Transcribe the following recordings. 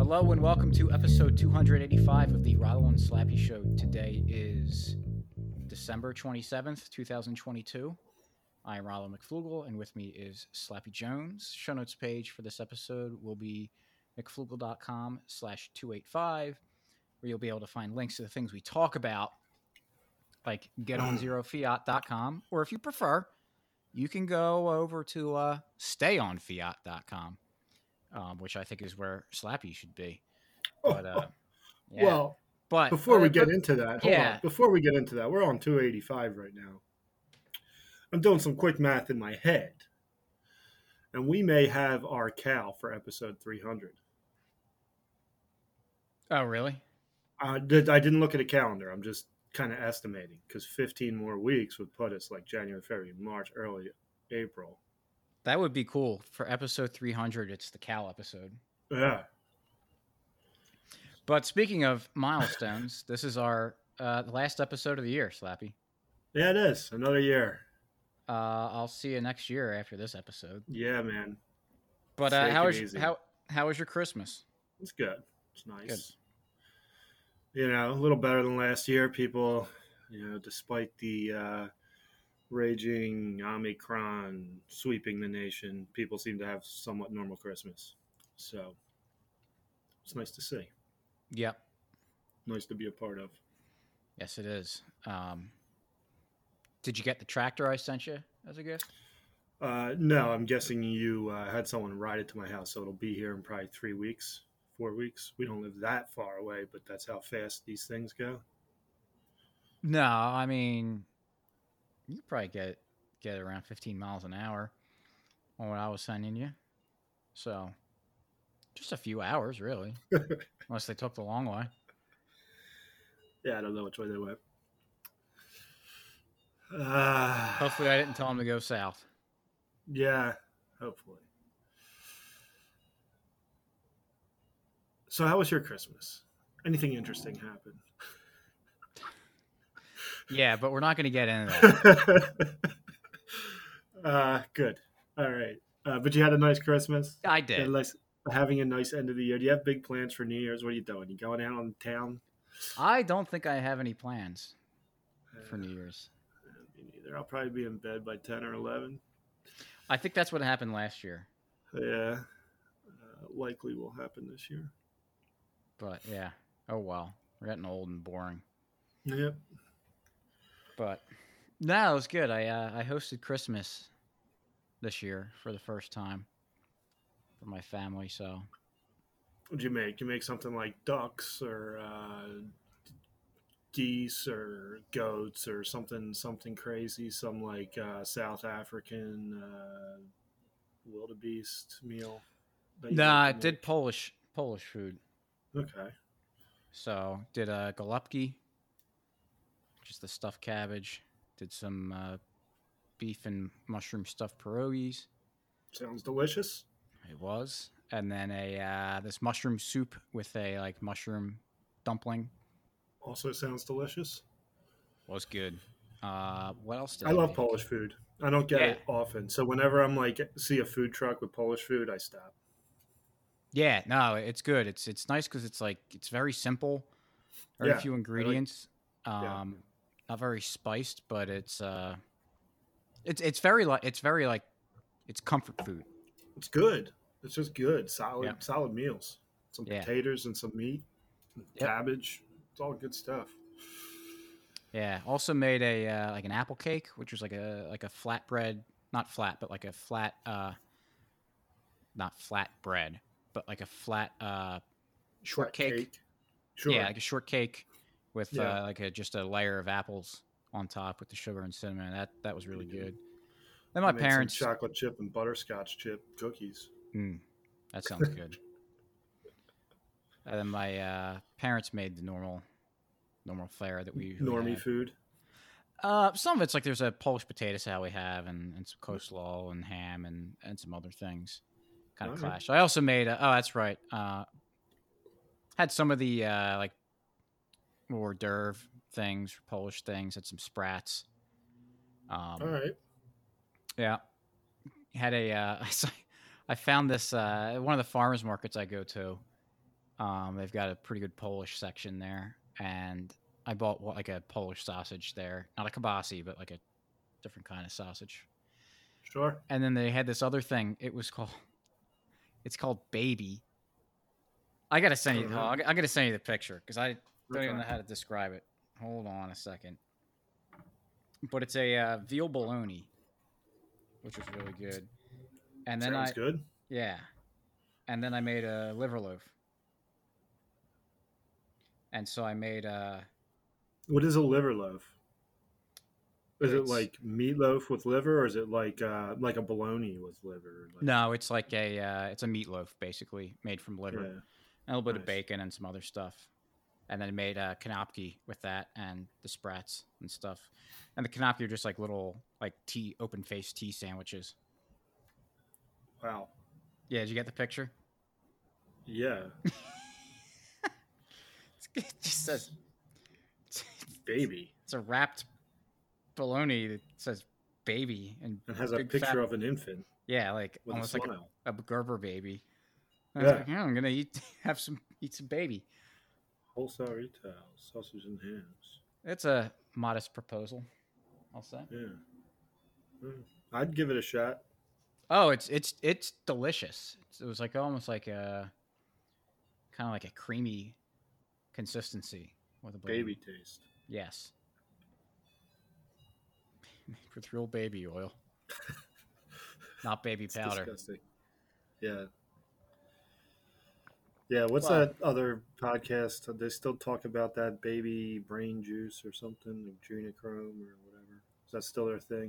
Hello and welcome to episode 285 of the Rollo and Slappy Show. Today is December 27th, 2022. I am Rollo McFlugel, and with me is Slappy Jones. Show notes page for this episode will be mcflugel.com/285, where you'll be able to find links to the things we talk about, like getonzerofiat.com, or if you prefer, you can go over to stayonfiat.com. Which I think is where Slappy should be. But yeah. Well, but before we get into that, hold yeah. on. Before we get into that, we're on 285 right now. I'm doing some quick math in my head, and we may have our cow for episode 300. Oh, really? I didn't look at a calendar. I'm just kind of estimating because 15 more weeks would put us like January, February, March, early April. That would be cool. For episode 300, it's the cow episode. Yeah. But speaking of milestones, this is our last episode of the year, Slappy. Yeah, it is. Another year. I'll see you next year after this episode. Yeah, man. But how was your Christmas? It's good. It's nice. Good. You know, a little better than last year. People, despite the raging Omicron sweeping the nation, people seem to have somewhat normal Christmas. So it's nice to see. Yep. Nice to be a part of. Yes, it is. Did you get the tractor I sent you as a gift? No, I'm guessing you had someone ride it to my house, so it'll be here in probably 3 weeks, 4 weeks. We don't live that far away, but that's how fast these things go. No, I mean, you probably get around 15 miles an hour on what I was sending you. So, just a few hours, really. Unless they took the long way. Yeah, I don't know which way they went. Hopefully I didn't tell them to go south. Yeah, hopefully. So how was your Christmas? Anything interesting happen? Yeah, but we're not going to get into that. Good. All right. But you had a nice Christmas? I did. Having a nice end of the year. Do you have big plans for New Year's? What are you doing? You going out on town? I don't think I have any plans for New Year's. Me neither. I'll probably be in bed by 10 or 11. I think that's what happened last year. Yeah. Likely will happen this year. But, yeah. Oh, well. We're getting old and boring. Yep. But, no, it was good. I hosted Christmas this year for the first time for my family, so. What'd you make? You make something like ducks or geese or goats or something crazy, some like South African wildebeest meal? Nah, I did Polish food. Okay. So did a galupki, just the stuffed cabbage. Did some beef and mushroom stuffed pierogies. Sounds delicious. It was, and then this mushroom soup with a like mushroom dumpling. Also sounds delicious. Was good. What else did I love Polish food. I don't get it often, so whenever I'm like see a food truck with Polish food, I stop. Yeah, no, it's good. It's nice because it's very simple, very few ingredients. Not very spiced, but it's comfort food. It's good. It's just good, solid meals. Some potatoes and some meat, cabbage. It's all good stuff. Yeah. Also made a like an apple cake, which was like a flatbread, not flat, but like a flat, not flat bread, but like a flat shortcake. Sure. Yeah, like a shortcake with just a layer of apples on top with the sugar and cinnamon. That was really good. Then my parents some chocolate chip and butterscotch chip cookies. That sounds good. And then my parents made the normal fare that we usually normie have. Food. Some of it's like there's a Polish potato salad we have, and some coleslaw and ham and some other things. Kind of clash. I also made. That's right. Had some of the like hors d'oeuvre things, Polish things. Had some sprats. All right. Yeah. Had a. I found this one of the farmers markets I go to. They've got a pretty good Polish section there, and I bought like a Polish sausage there, not a kibasi, but like a different kind of sausage. Sure. And then they had this other thing. It's called Baby. I gotta send you. Uh-huh. I gotta send you the picture because I don't even Okay. know how to describe it. Hold on a second. But it's a veal bologna, which was really good. And then Sounds good. yeah, and then I made a liver loaf. And so I made What is a liver loaf? Is it it's like meatloaf with liver, or is it like a bologna with liver? Like, no, it's like it's a meatloaf basically made from liver, yeah, and a little bit of nice. bacon and some other stuff. And then I made kanapki with that and the sprats and stuff. And the kanapki are just like little like tea open faced tea sandwiches. Wow. Yeah, did you get the picture? Yeah, It just says baby. it's a wrapped bologna that says baby and It has a big picture fat, of an infant yeah, like with a almost like smile. a Gerber baby. And I Yeah. was like, yeah, I'm gonna eat some baby. Wholesale retail, sausage and hams. It's a modest proposal, I'll say. Yeah. I'd give it a shot. Oh, it's delicious. It was like almost like a kind of like a creamy consistency with a bologna. Baby taste. Yes, with real baby oil, not baby It's powder. disgusting. Yeah. Yeah, what's Well, that other podcast? They still talk about that baby brain juice or something, adrenochrome or whatever. Is that still their thing?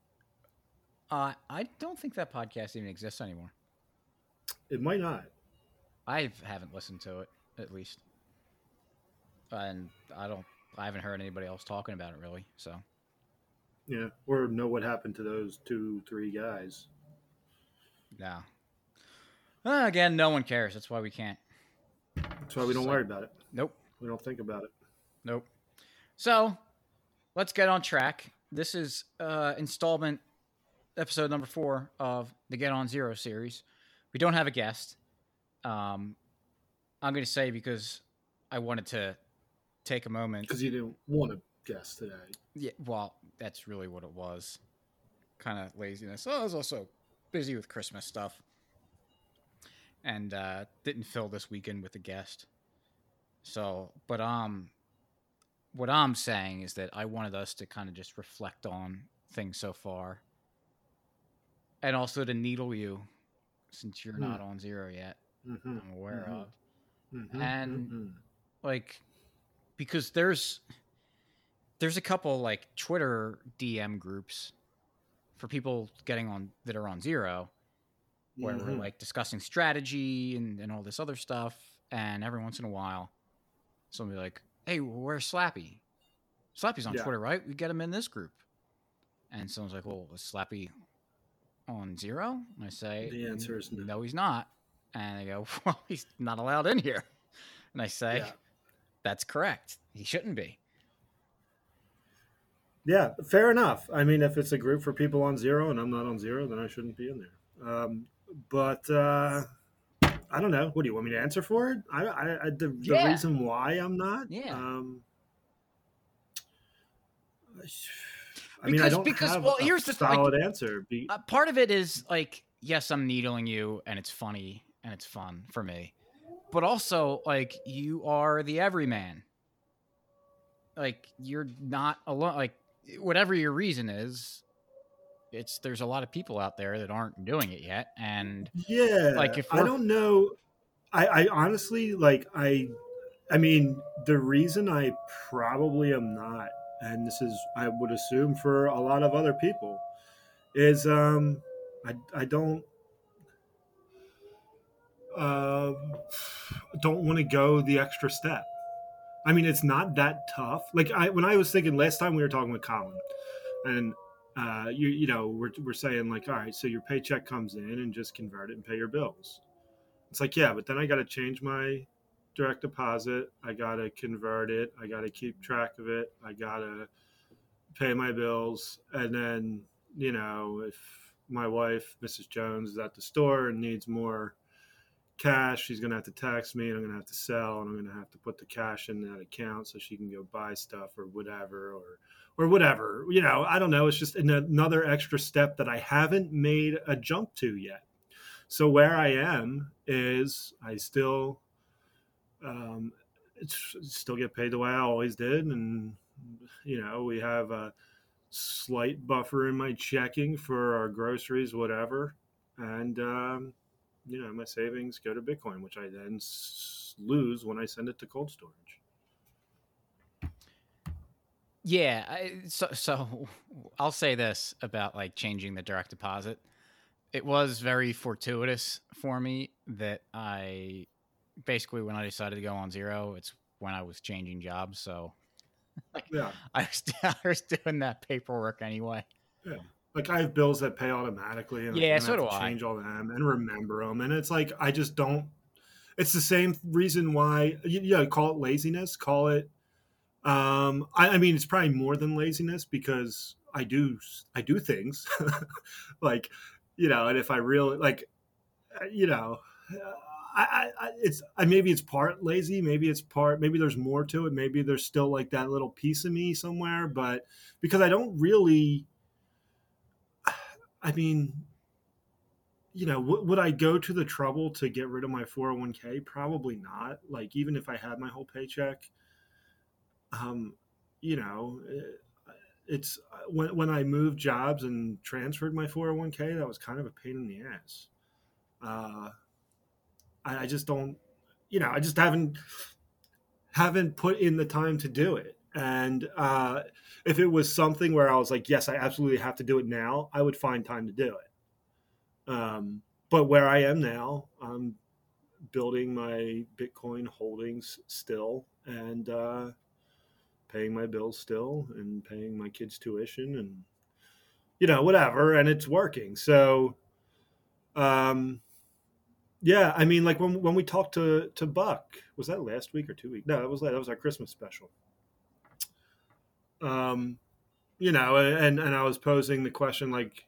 I don't think that podcast even exists anymore. It might not. I haven't listened to it at least, and I haven't heard anybody else talking about it really. So Yeah. Or know what happened to those 2, 3 guys. no. Again, no one cares. That's why we can't. That's why we don't It's worry like, about it. nope, We don't think about it. nope. So let's get on track. This is installment episode number 4 of the Get On Zero series. We don't have a guest. I'm going to say because I wanted to take a moment. Because you didn't want to guess today. Yeah, well, that's really what it was. Kind of laziness. Oh, I was also busy with Christmas stuff. And didn't fill this weekend with a guest. So, but what I'm saying is that I wanted us to kind of just reflect on things so far. And also to needle you, since you're not on zero yet, Mm-hmm. I'm aware of. Mm-hmm. And Mm-hmm. like, because there's a couple like Twitter DM groups for people getting on that are on zero, where we're like discussing strategy and all this other stuff. And every once in a while, somebody like, hey, where's Slappy? Slappy's on Yeah. Twitter, right? We get him in this group. And someone's like, well, is Slappy on zero? And I say, The answer is no. no, he's not. And they go, well, he's not allowed in here. And I say, Yeah. that's correct. He shouldn't be. Yeah, fair enough. I mean, if it's a group for people on zero and I'm not on zero, then I shouldn't be in there. But I don't know. What do you want me to answer for it? The Yeah. reason why I'm not. Yeah. I mean, I Because- don't because, have well, a here's the thing, like, solid answer. Part of it is like, yes, I'm needling you and it's funny and it's fun for me. But also, like, you are the everyman. Like, you're not alone. Like, whatever your reason is, there's a lot of people out there that aren't doing it yet. And Yeah, like, if I don't know. I honestly like I mean, the reason I probably am not, and this is I would assume for a lot of other people, is I don't want to go the extra step. I mean, it's not that tough. Like when I was thinking last time we were talking with Colin, and you know we're saying like, all right, so your paycheck comes in and just convert it and pay your bills. It's like, yeah, but then I got to change my direct deposit. I got to convert it. I got to keep track of it. I got to pay my bills. And then, if my wife, Mrs. Jones, is at the store and needs more cash. She's going to have to text me, and I'm going to have to sell, and I'm going to have to put the cash in that account so she can go buy stuff or whatever, or whatever. I don't know. It's just another extra step that I haven't made a jump to yet. So where I am is I still still get paid the way I always did, and we have a slight buffer in my checking for our groceries, whatever, and my savings go to Bitcoin, which I then lose when I send it to cold storage. Yeah, so I'll say this about like changing the direct deposit. It was very fortuitous for me that I basically, when I decided to go on zero, it's when I was changing jobs. So Yeah. I was doing that paperwork anyway. Yeah. Like I have bills that pay automatically, and Yeah, I so have do to I. change all them and remember them. And it's like I just don't. It's the same reason why call it laziness, call it. I mean, it's probably more than laziness because I do things like, and if I really like, you know, maybe it's part lazy, maybe there's more to it, maybe there's still like that little piece of me somewhere, but because I don't really, I mean, would I go to the trouble to get rid of my 401k? Probably not. Like even if I had my whole paycheck, um, you know, it's when I moved jobs and transferred my 401k, that was kind of a pain in the ass. I just don't, I just haven't put in the time to do it. And if it was something where I was like, yes, I absolutely have to do it now, I would find time to do it. But where I am now, I'm building my Bitcoin holdings still, and paying my bills still, and paying my kids' tuition, and whatever, and it's working. So, yeah, I mean, like when we talked to Buck, was that last week or 2 weeks? No, that was our Christmas special. And I was posing the question like,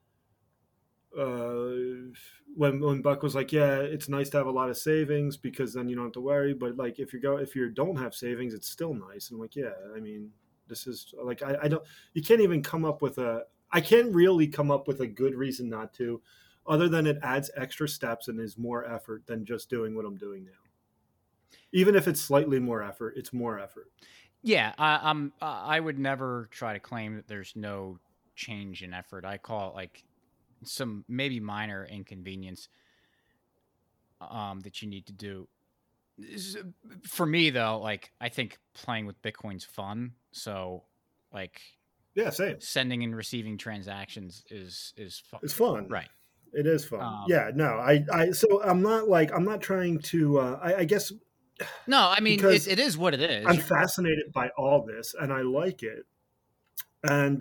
when Buck was like, yeah, it's nice to have a lot of savings because then you don't have to worry. But like if you don't have savings, it's still nice. And I'm like, yeah, I mean, this is like I don't. You can't even come up with I can't really come up with a good reason not to, other than it adds extra steps and is more effort than just doing what I'm doing now. Even if it's slightly more effort, it's more effort. Yeah, I would never try to claim that there's no change in effort. I call it like some maybe minor inconvenience that you need to do. For me though, like I think playing with Bitcoin's fun. So like Yeah, same. sending and receiving transactions is fun. It's fun. Right. It is fun. Yeah, no, so I'm not trying to, I guess. No, I mean, because it is what it is. I'm fascinated by all this and I like it. And,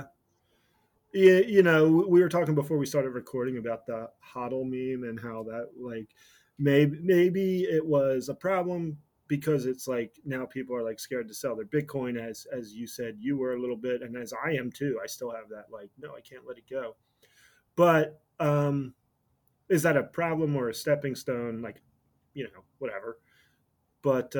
we were talking before we started recording about the HODL meme and how that like, maybe it was a problem because it's like now people are like scared to sell their Bitcoin, as you said, you were a little bit, and as I am too. I still have that like, no, I can't let it go. But is that a problem or a stepping stone? Like, whatever. But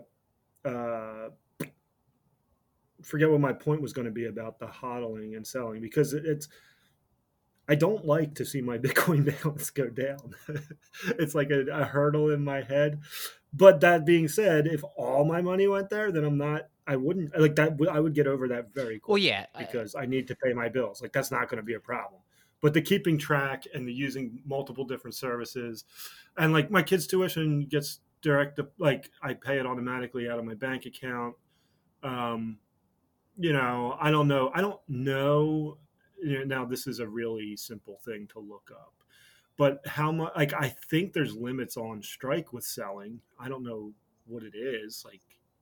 forget what my point was going to be about the hodling and selling, because I don't like to see my Bitcoin balance go down. It's like a hurdle in my head. But that being said, if all my money went there, then I wouldn't like that. I would get over that very quickly. Well, yeah, because I need to pay my bills. Like that's not going to be a problem. But the keeping track and the using multiple different services, and like my kids' tuition gets direct, like I pay it automatically out of my bank account. I don't know. Now this is a really simple thing to look up, but how much? Like I think there's limits on strike with selling. I don't know what it is. Like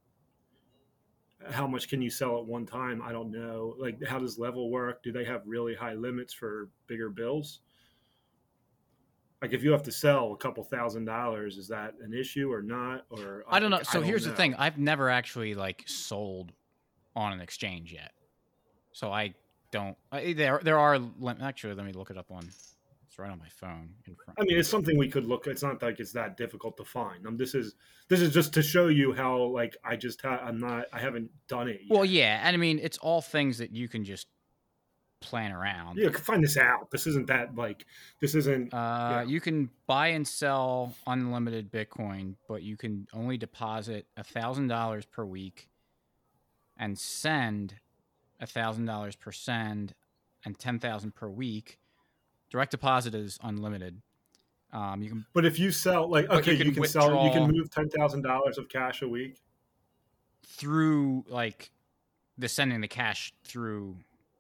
how much can you sell at one time? I don't know. Like how does level work? Do they have really high limits for bigger bills? Like if you have to sell a couple $1,000s, is that an issue or not? Or I don't know. So here's the thing: I've never actually like sold on an exchange yet, so I don't. There are actually. Let me look it up on It's right on my phone in front. I mean, it's something we could look. It's not like it's that difficult to find. This is just to show you how like I haven't done it yet. Well, yeah, and I mean it's all things that you can just plan around. You can find this out. This isn't that like this isn't. You can buy and sell unlimited Bitcoin, but you can only deposit $1,000 per week and send $1,000 per send and 10,000 per week. Direct deposit is unlimited. You can, but if you sell like okay, you can sell. You can move $10,000 of cash a week through like the sending the cash through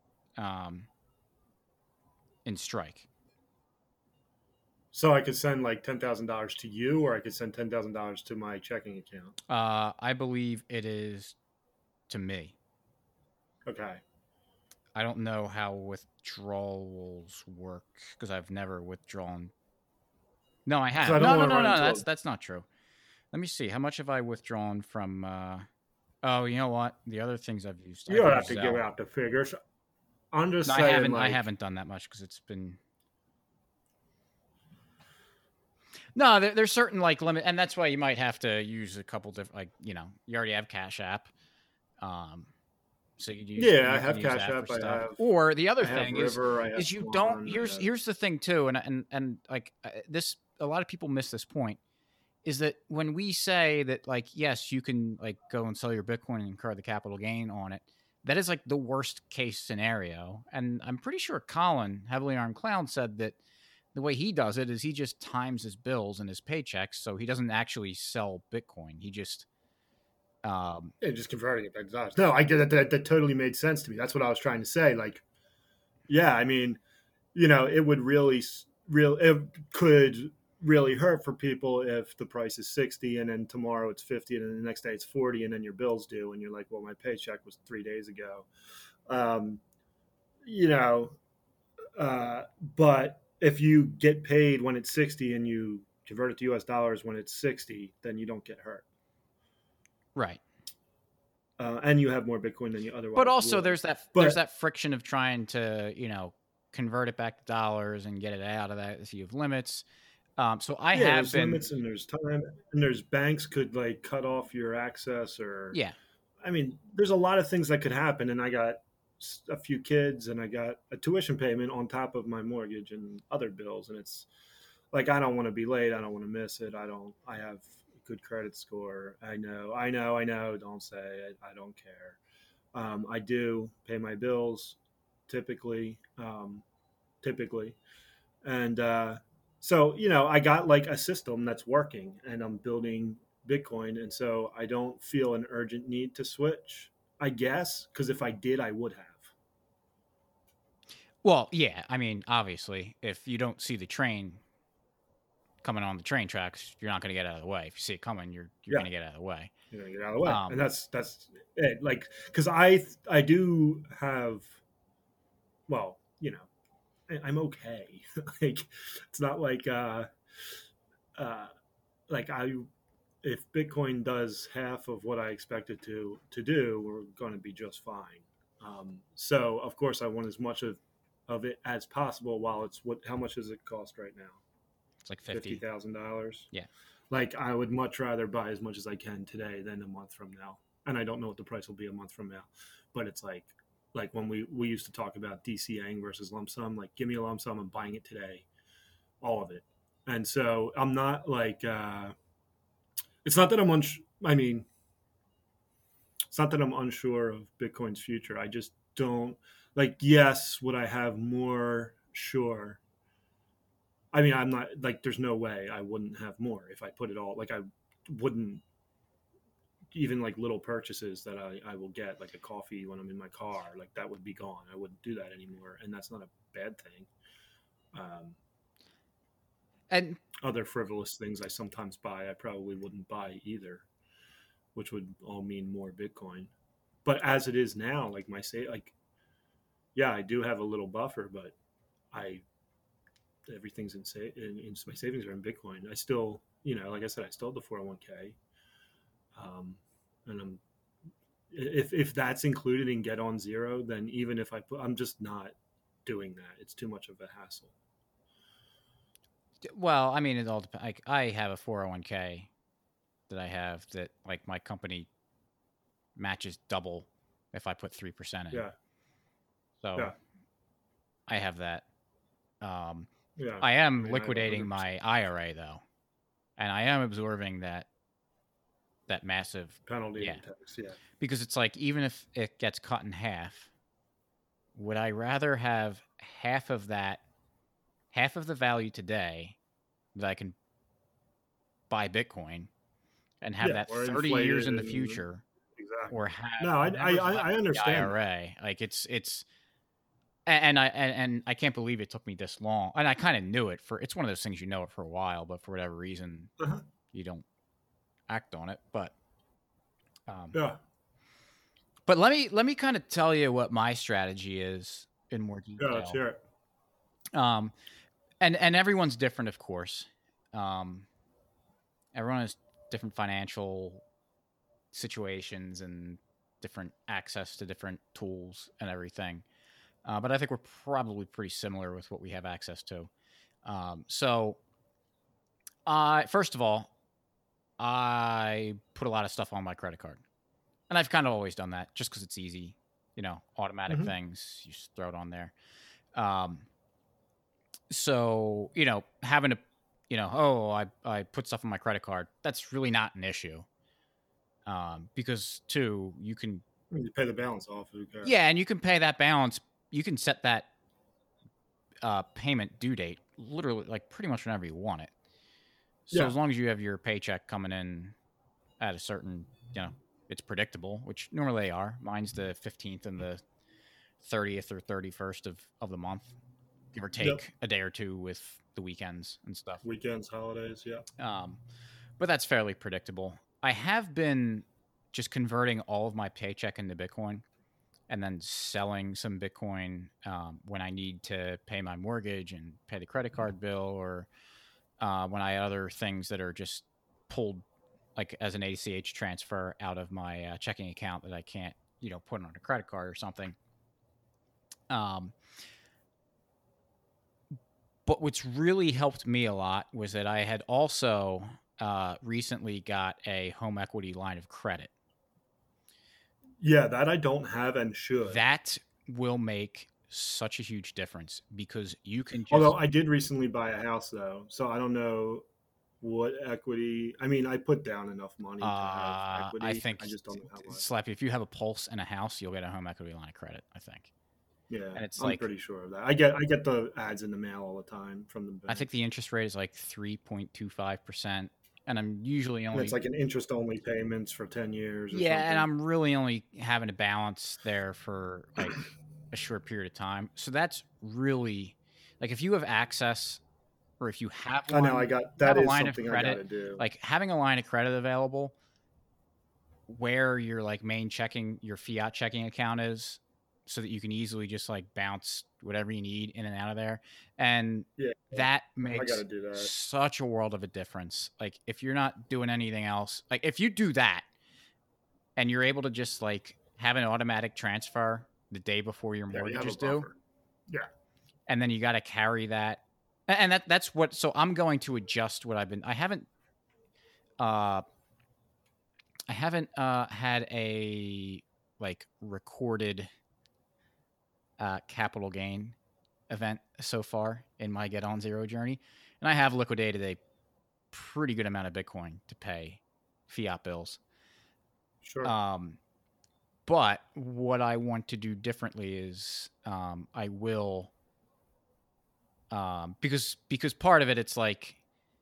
in Strike. So I could send like $10,000 to you, or I could send $10,000 to my checking account. I believe it is to me. Okay. I don't know how withdrawals work because I've never withdrawn. No, I have. No. That's not true. Let me see. How much have I withdrawn from? Oh, you know what? The other things I've used. You don't have to give out the figures. I'm just saying. I haven't done that much because it's been. No, there's certain like limit, and that's why you might have to use a couple different, like you already have Cash App, so you use. Yeah, I have Cash App. I have. Or the other thing River, is you don't. Here's the thing too, and like this, a lot of people miss this point, is that when we say that like yes, you can like go and sell your Bitcoin and incur the capital gain on it, that is like the worst case scenario, and I'm pretty sure Colin, Heavily Armed Clown, said that. The way he does it is he just times his bills and his paychecks, so he doesn't actually sell Bitcoin. He just just converting it back to dollars. No, I get that. That totally made sense to me. That's what I was trying to say. Like, yeah, I mean, it would it could really hurt for people if the price is 60 and then tomorrow it's 50 and then the next day it's 40 and then your bill's due and you're like, well, my paycheck was 3 days ago. But if you get paid when it's 60 and you convert it to US dollars when it's 60, then you don't get hurt. Right. And you have more Bitcoin than you otherwise But also would. there's that friction of trying to, convert it back to dollars and get it out of that. So you have limits. So there's limits and there's time and there's banks could like cut off your access or. Yeah. I mean, there's a lot of things that could happen. And I got a few kids and I got a tuition payment on top of my mortgage and other bills. And it's like, I don't want to be late. I don't want to miss it. I have a good credit score. I know. Don't say it. I don't care. I do pay my bills typically. And, so, I got like a system that's working and I'm building Bitcoin. And so I don't feel an urgent need to switch. I guess, because if I did, I would have. Well, yeah. I mean, obviously, if you don't see the train coming on the train tracks, you're not going to get out of the way. If you see it coming, you're going to get out of the way. You're going to get out of the way, and that's it. Like, because I do have, well, I'm okay. Like, it's not like if Bitcoin does half of what I expect it to do, we're going to be just fine. So of course I want as much of it as possible while it's how much does it cost right now? It's like $50,000. Yeah. Like I would much rather buy as much as I can today than a month from now. And I don't know what the price will be a month from now, but it's like when we used to talk about DCAing versus lump sum, like give me a lump sum, I'm buying it today, all of it. And so I'm not like, it's not that I'm it's not that I'm unsure of Bitcoin's future. I just don't like, yes, would I have more? Sure. I mean, I'm not like, there's no way I wouldn't have more if I put it all, like I wouldn't even like little purchases that I will get like a coffee when I'm in my car, like that would be gone. I wouldn't do that anymore. And that's not a bad thing. And other frivolous things I sometimes buy, I probably wouldn't buy either, which would all mean more Bitcoin. But as it is now, like yeah, I do have a little buffer, but everything's in my savings are in Bitcoin. I still, like I said, I still have the 401k. And if that's included in Get On Zero, then even if I'm just not doing that. It's too much of a hassle. Well, I mean, it all depends. Like, I have a 401k that I have that, like, my company matches double if I put 3% in. Yeah. So Yeah. I have that. Um, Yeah. I am mean, I have liquidating 100%. my IRA though, and I am absorbing that massive Penalty yeah, and tax. Yeah. because it's like even if it gets cut in half, would I rather have half of that, half of the value today that I can buy Bitcoin and have Yeah. that Or 30 years inflated in the and future, exactly. or have No, whatever's left I in the understand that. IRA? Like it's and I can't believe it took me this long. And I kind of knew it for it's one of those things you know it for a while, but for whatever reason Uh-huh. you don't act on it. Um, Yeah. but let me kind of tell you what my strategy is in more Yeah. Let's detail. hear it. Um, and everyone's different, of course. Um, everyone has different financial situations and different access to different tools and everything. But I think we're probably pretty similar with what we have access to. So, first of all, I put a lot of stuff on my credit card, and I've kind of always done that just because it's easy. You know, automatic Mm-hmm. things, you just throw it on there. Um, so you know, having to, you know, oh, I put stuff on my credit card. That's really not an issue. Because two, you can You pay the balance off. Who cares? yeah, and you can pay that balance. You can set that payment due date literally like pretty much whenever you want it. So Yeah. as long as you have your paycheck coming in at a certain, you know, it's predictable, which normally they are. Mine's the 15th and the 30th or 31st of the month, give or Yep. take a day or two with the weekends and stuff. Weekends, holidays. Yeah. But that's fairly predictable. I have been just converting all of my paycheck into Bitcoin and then selling some Bitcoin when I need to pay my mortgage and pay the credit card bill, or when I have other things that are just pulled like as an ACH transfer out of my checking account that I can't, you know, put on a credit card or something. But what's really helped me a lot was that I had also recently got a home equity line of credit. Yeah, that I don't have and should. That will make such a huge difference because you can just. Although I did recently buy a house though, so I don't know what equity. I mean, I put down enough money to have equity. I think I just don't know how much. Slappy, if you have a pulse and a house, you'll get a home equity line of credit, I think. Yeah, And it's I'm like pretty sure of that. I get the ads in the mail all the time from the bank. I think the interest rate is like 3.25%, and I'm usually And only it's like an interest only payments for 10 years. Or yeah, something. and I'm really only having a balance there for like a short period of time. So that's really like if you have access or if you have I one, know I got have that a is line of something I got credit, to do. like having a line of credit available where your like main checking your fiat checking account is, so that you can easily just like bounce whatever you need in and out of there. And Yeah, that I makes got to do that. such a world of a difference. Like if you're not doing anything else, like if you do that and you're able to just like have an automatic transfer the day before your Yeah, you mortgage have a is due, buffer. Yeah. and then you got to carry that, and that's what. So I'm going to adjust what I've been. I haven't had a like recorded capital gain event so far in my Get On Zero journey, and I have liquidated a pretty good amount of Bitcoin to pay fiat bills. Sure. But what I want to do differently is I will because part of it it's like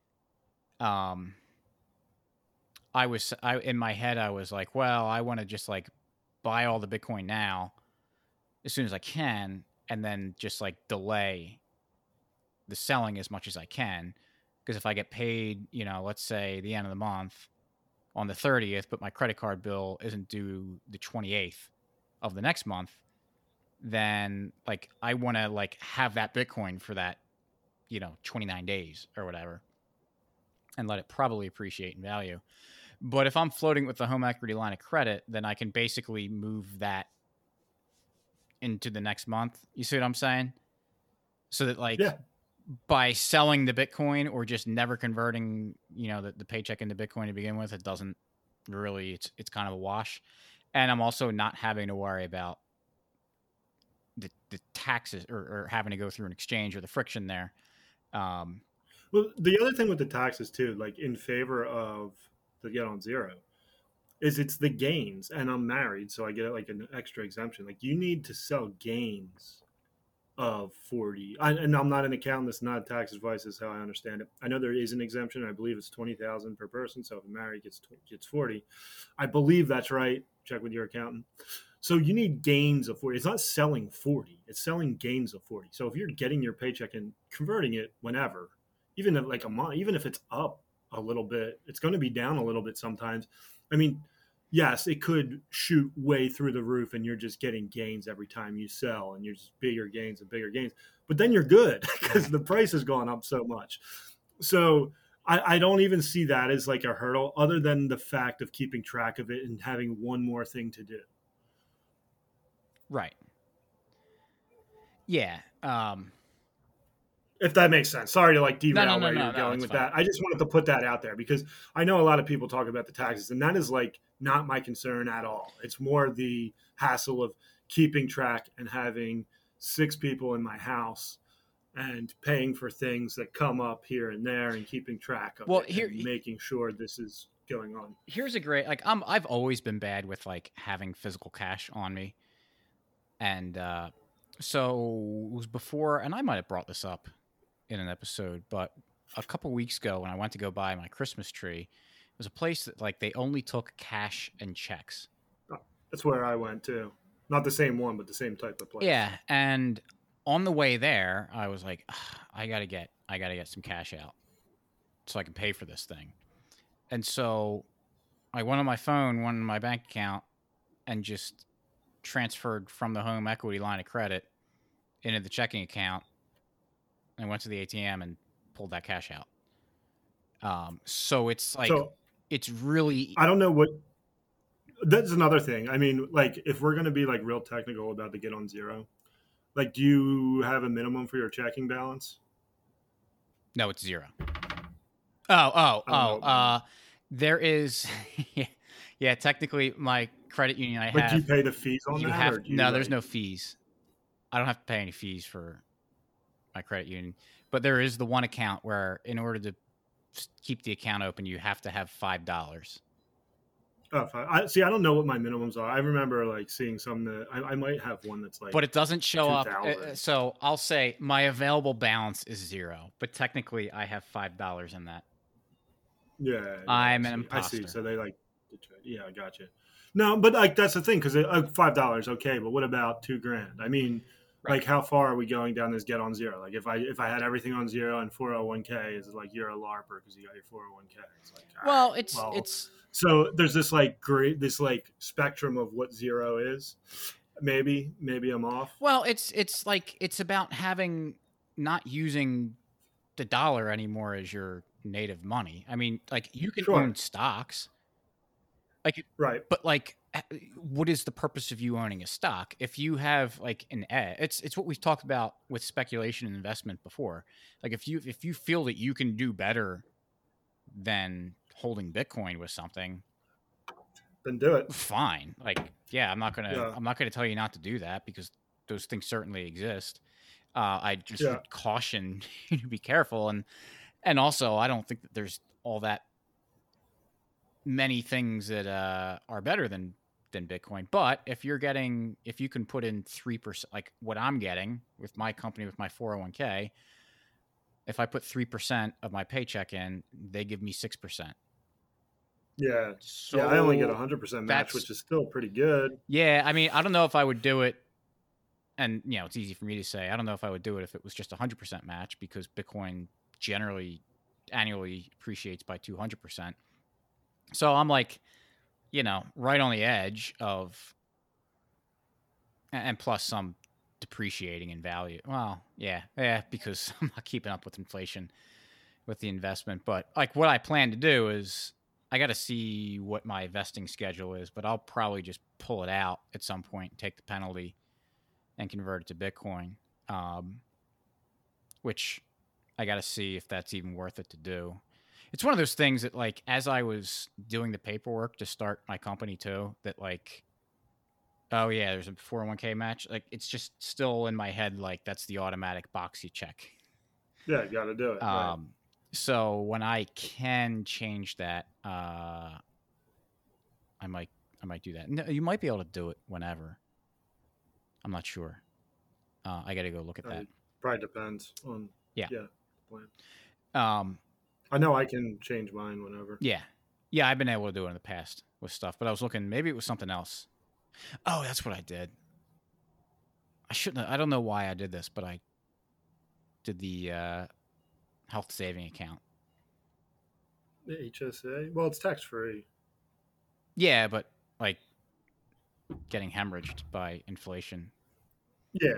I in my head I was like, well, I want to just like buy all the Bitcoin now as soon as I can, and then just like delay the selling as much as I can, because if I get paid, you know, let's say the end of the month on the 30th, but my credit card bill isn't due the 28th of the next month, then like I want to like have that Bitcoin for that, you know, 29 days or whatever, and let it probably appreciate in value. But if I'm floating with the home equity line of credit, then I can basically move that into the next month. You see what I'm saying? So that like Yeah. by selling the Bitcoin or just never converting, the paycheck into Bitcoin to begin with, it doesn't really, it's kind of a wash. And I'm also not having to worry about the taxes or having to go through an exchange or the friction there. Well, the other thing with the taxes too, like in favor of the get on zero, is it's the gains. And I'm married, so I get like an extra exemption. Like you need to sell gains of 40. And I'm not an accountant. That's not tax advice. Is how I understand it. I know there is an exemption. I believe it's 20,000 per person. So if a married gets 40, I believe that's right. Check with your accountant. So you need gains of 40. It's not selling 40. It's selling gains of 40. So if you're getting your paycheck and converting it whenever, even if like a month, even if it's up a little bit, it's going to be down a little bit sometimes. I mean, yes, it could shoot way through the roof and you're just getting gains every time you sell and you're just bigger gains and bigger gains. But then you're good because the price has gone up so much. So I don't even see that as like a hurdle other than the fact of keeping track of it and having one more thing to do. Right. Yeah. If that makes sense. Sorry to like derail No, where you're going with fine. that. I just wanted to put that out there because I know a lot of people talk about the taxes, and that is like not my concern at all. It's more the hassle of keeping track and having 6 people in my house and paying for things that come up here and there and keeping track of it and making sure this is going on. Here's a great, like, I've always been bad with like having physical cash on me. And so it was before, and I might have brought this up in an episode, but a couple weeks ago when I went to go buy my Christmas tree, it was a place that like they only took cash and checks. That's where I went too. Not the same one, but the same type of place. Yeah, and on the way there, I was like, I gotta get some cash out so I can pay for this thing. And so I went on my phone, went in my bank account, and just transferred from the home equity line of credit into the checking account and went to the ATM and pulled that cash out. So it's like, it's really, I don't know what, that's another thing. I mean, like if we're going to be like real technical about the get on zero, like, do you have a minimum for your checking balance? No, it's 0. There is, yeah, technically my credit union I have. But do you pay the fees on that? No, there's no fees. I don't have to pay any fees for my credit union. But there is the one account where in order to keep the account open, you have to have $5. Oh, I don't know what my minimums are. I remember like seeing some that I might have one that's like, but it doesn't show up. So I'll say my available balance is 0, but technically I have $5 in that. Yeah, I'm an imposter. I see. So they like, yeah, I got you. No, but like that's the thing because $5, okay, but what about $2,000? I mean, right. Like how far are we going down this get on zero? Like if I had everything on 0 and 401k is like you're a LARPer because you got your 401k. It's like, well, it's so there's this like this like spectrum of what 0 is. Maybe I'm off. Well, it's like it's about having not using the dollar anymore as your native money. I mean, like you can own stocks. Like right. But like what is the purpose of you owning a stock? If you have like an it's what we've talked about with speculation and investment before. Like if you feel that you can do better than holding Bitcoin with something, then do it. Fine. Like, yeah, I'm not gonna tell you not to do that because those things certainly exist. I just would caution you to be careful, and also I don't think that there's all that many things that are better than Bitcoin. But if you can put in 3%, like what I'm getting with my company with my 401k, if I put 3% of my paycheck in, they give me 6%. Yeah. So I only get 100% match, which is still pretty good. Yeah. I mean, I don't know if I would do it. And, it's easy for me to say. I don't know if I would do it if it was just 100% match because Bitcoin generally annually appreciates by 200%. So I'm like, right on the edge of, and plus some depreciating in value. Well, yeah, because I'm not keeping up with inflation with the investment. But like what I plan to do is I got to see what my vesting schedule is, but I'll probably just pull it out at some point, take the penalty and convert it to Bitcoin, which I got to see if that's even worth it to do. It's one of those things that, like, as I was doing the paperwork to start my company too, that like, oh yeah, there's a 401k match. Like, it's just still in my head, like that's the automatic box you check. Yeah, you got to do it. Right. So when I can change that, I might do that. No, you might be able to do it whenever. I'm not sure. I got to go look at that. Probably depends on the plan. I know I can change mine whenever. Yeah, I've been able to do it in the past with stuff, but I was looking. Maybe it was something else. Oh, that's what I did. I shouldn't. I don't know why I did this, but I did the health saving account. The HSA. Well, it's tax free. Yeah, but like getting hemorrhaged by inflation. Yeah.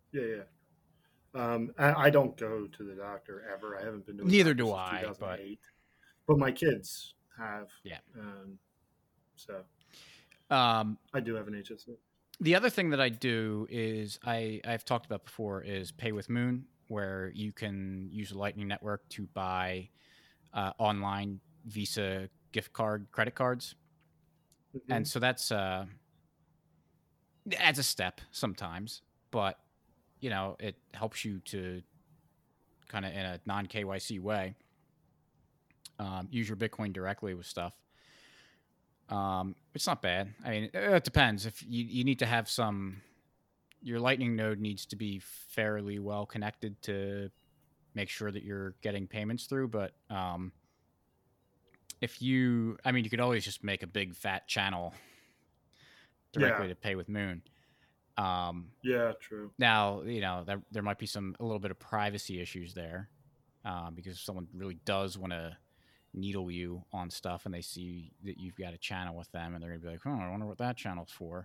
I don't go to the doctor ever. I haven't been doing. Neither do I. But my kids have. Yeah. So. I do have an HSA. The other thing that I do is I've talked about before is Pay with Moon, where you can use the Lightning Network to buy online Visa gift card credit cards. Mm-hmm. And so that's adds a step sometimes, but you know, it helps you to kind of in a non-KYC way use your Bitcoin directly with stuff. It's not bad. I mean, it depends. If you need to have your Lightning node needs to be fairly well connected to make sure that you're getting payments through. But you could always just make a big fat channel directly to Pay with Moon. Yeah, true. Now, you know, there might be a little bit of privacy issues there because if someone really does want to needle you on stuff and they see that you've got a channel with them and they're gonna be like, I wonder what that channel's for.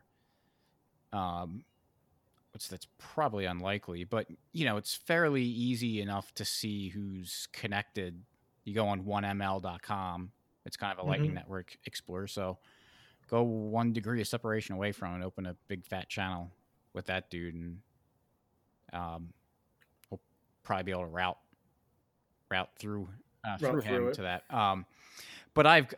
That's probably unlikely, but you know, it's fairly easy enough to see who's connected. You go on 1ml.com. It's kind of a Lightning Network Explorer, so go 1 degree of separation away from it and open a big fat channel with that dude, and we'll probably be able to route through him to that. But I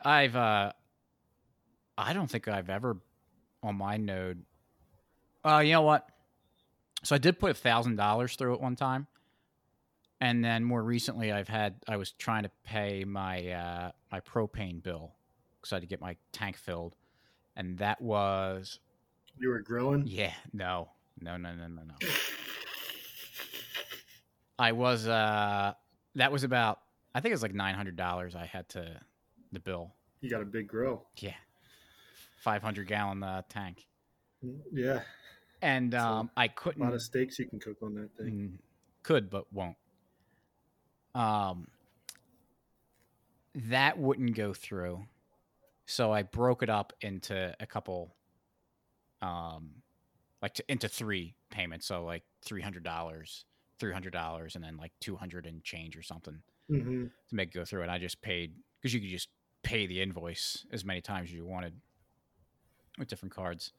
don't think I've ever on my node. You know what? So I did put $1,000 through it one time, and then more recently I was trying to pay my my propane bill because I had to get my tank filled, and that was. You were grilling? Yeah, no. I was. That was about. I think it was like $900. I had the bill. You got a big grill. Yeah, 500-gallon tank. Yeah. And I couldn't. A lot of steaks you can cook on that thing. Could, but won't. That wouldn't go through, so I broke it up into a couple, into 3 payments. So like $300, and then like $200 and change or something to make it go through. And I just paid because you could just pay the invoice as many times as you wanted with different cards.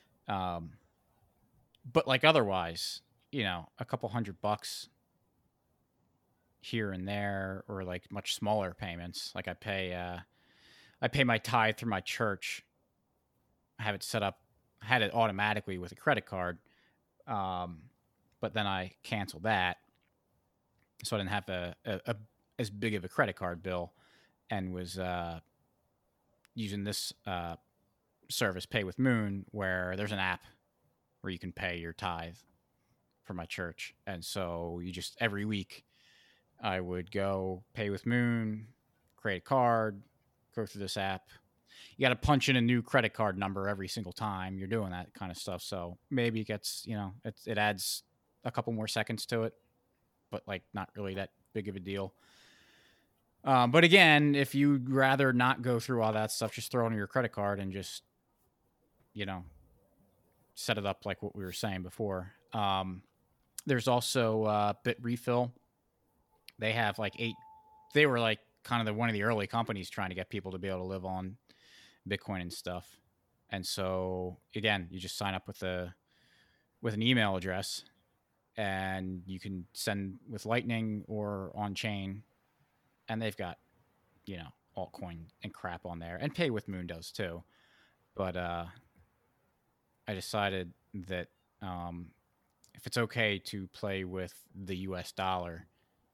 But like otherwise, you know, a couple $100 here and there, or like much smaller payments. Like I pay my tithe through my church. I have it set up, had it automatically with a credit card. But then I canceled that. So I didn't have a as big of a credit card bill, and was using this service, Pay with Moon, where there's an app where you can pay your tithe for my church. And so you just, every week I would go Pay with Moon, create a card, go through this app. You got to punch in a new credit card number every single time you're doing that kind of stuff. So maybe it gets, you know, it adds a couple more seconds to it, but like not really that big of a deal. But again, if you'd rather not go through all that stuff, just throw it on your credit card and just, you know, set it up like what we were saying before. There's also Bitrefill. They have like 8. They were like kind of one of the early companies trying to get people to be able to live on Bitcoin and stuff. And so again, you just sign up with an email address, and you can send with Lightning or on chain, and they've got, you know, altcoin and crap on there, and Pay with Moon does too. But I decided that if it's okay to play with the US dollar,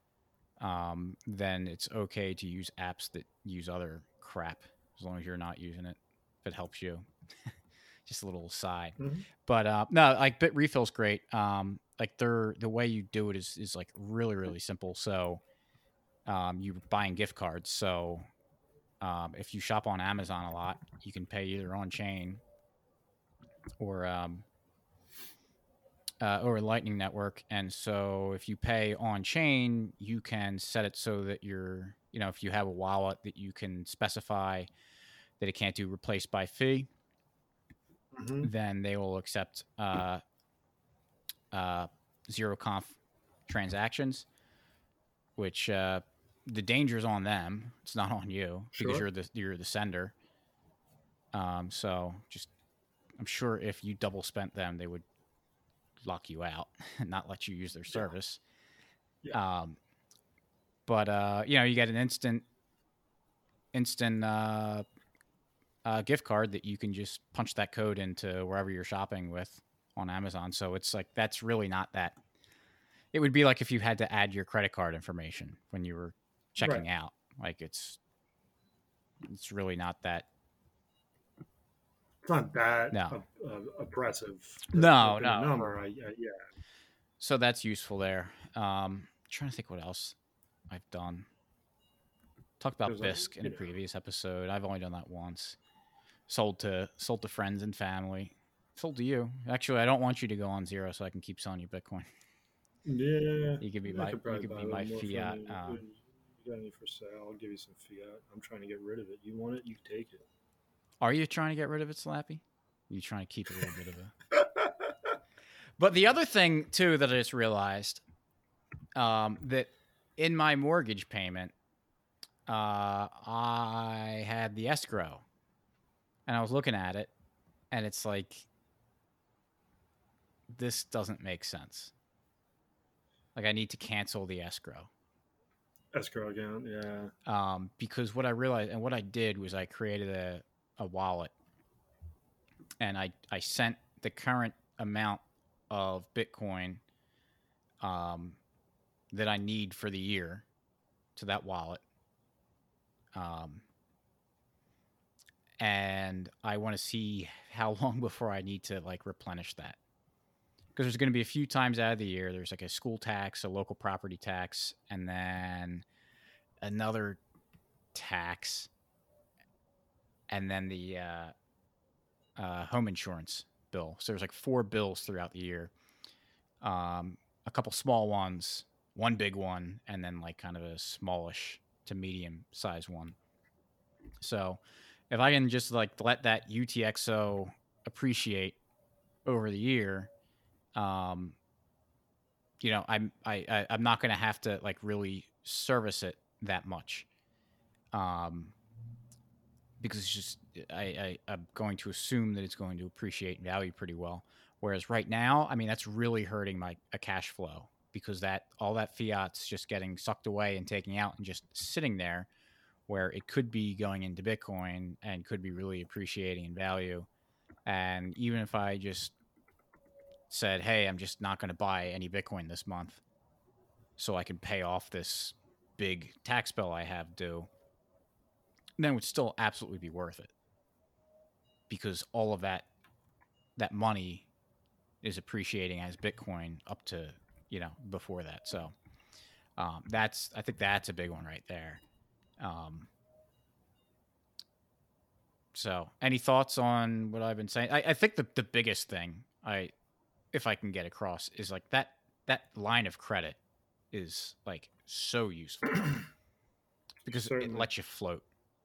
then it's okay to use apps that use other crap, as long as you're not using it, if it helps you. Just a little aside. Mhm. But no, like Bit Refill's great. Like the way you do it is like really, really simple. So you're buying gift cards. So if you shop on Amazon a lot, you can pay either on chain or Lightning Network. And so if you pay on chain, you can set it so that you're, you know, if you have a wallet that you can specify that it can't do replace by fee, then they will accept zero conf transactions, which the danger is on them. It's not on you because you're the sender. So just, I'm sure if you double spent them, they would lock you out and not let you use their service. Yeah. But you know, you get an instant gift card that you can just punch that code into wherever you're shopping with on Amazon. So it's like, that's really not that. It would be like if you had to add your credit card information when you were checking out. Like it's really not that. It's not that oppressive. No. Number. Yeah. So that's useful there. Trying to think what else I've done. Talked about Bisq in a previous episode. I've only done that once. Sold to friends and family. Sold to you. Actually, I don't want you to go on zero, so I can keep selling you Bitcoin. Yeah, you could be my fiat. You got any for sale? I'll give you some fiat. I'm trying to get rid of it. You want it? You take it. Are you trying to get rid of it, Slappy? Are you trying to keep a little bit of it? But the other thing too that I just realized, that in my mortgage payment, I had the escrow, and I was looking at it, and it's like, this doesn't make sense. Like, I need to cancel the escrow account, yeah. Because what I realized, and what I did was I created a wallet, and I sent the current amount of Bitcoin that I need for the year to that wallet. And I want to see how long before I need to like replenish that. Because there's going to be a few times out of the year. There's like a school tax, a local property tax, and then another tax, and then the home insurance bill. So there's like 4 bills throughout the year. A couple small ones, one big one, and then like kind of a smallish to medium size one. So if I can just like let that UTXO appreciate over the year, you know, I'm not going to have to like really service it that much, because it's just I'm going to assume that it's going to appreciate in value pretty well. Whereas right now, I mean, that's really hurting my cash flow, because that all that fiat's just getting sucked away and taken out and just sitting there, where it could be going into Bitcoin and could be really appreciating in value. And even if I just said, hey, I'm just not going to buy any Bitcoin this month so I can pay off this big tax bill I have due, then it would still absolutely be worth it, because all of that money is appreciating as Bitcoin up to, you know, before that. So I think that's a big one right there. So any thoughts on what I've been saying? I think the biggest thing if I can get across is like that line of credit is like so useful because it lets you float.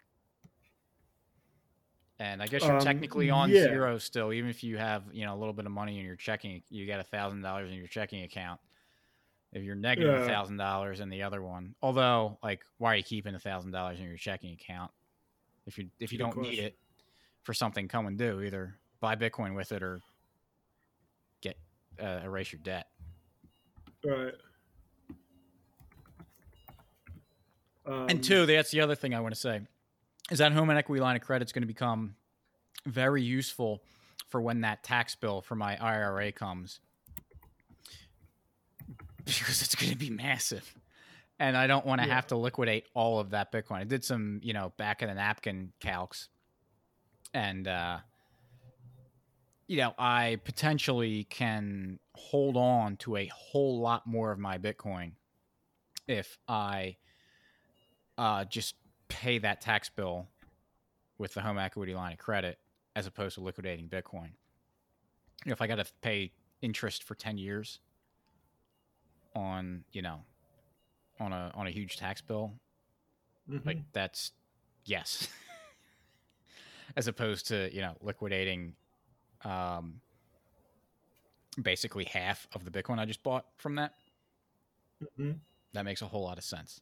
And I guess you're technically on zero still, even if you have, you know, a little bit of money in your checking. You got $1,000 in your checking account. If you're negative $1,000 in the other one, although, like, why are you keeping $1,000 in your checking account if you don't need it for something coming due? Either buy Bitcoin with it or get erase your debt. Right. And two, that's the other thing I want to say, is that home and equity line of credit is going to become very useful for when that tax bill for my IRA comes, because it's going to be massive. And I don't want to have to liquidate all of that Bitcoin. I did some, back of the napkin calcs. And, I potentially can hold on to a whole lot more of my Bitcoin if I just pay that tax bill with the home equity line of credit, as opposed to liquidating Bitcoin. If I got to pay interest for 10 years on, on a huge tax bill, like that's yes. As opposed to, liquidating basically half of the Bitcoin I just bought from that. That makes a whole lot of sense.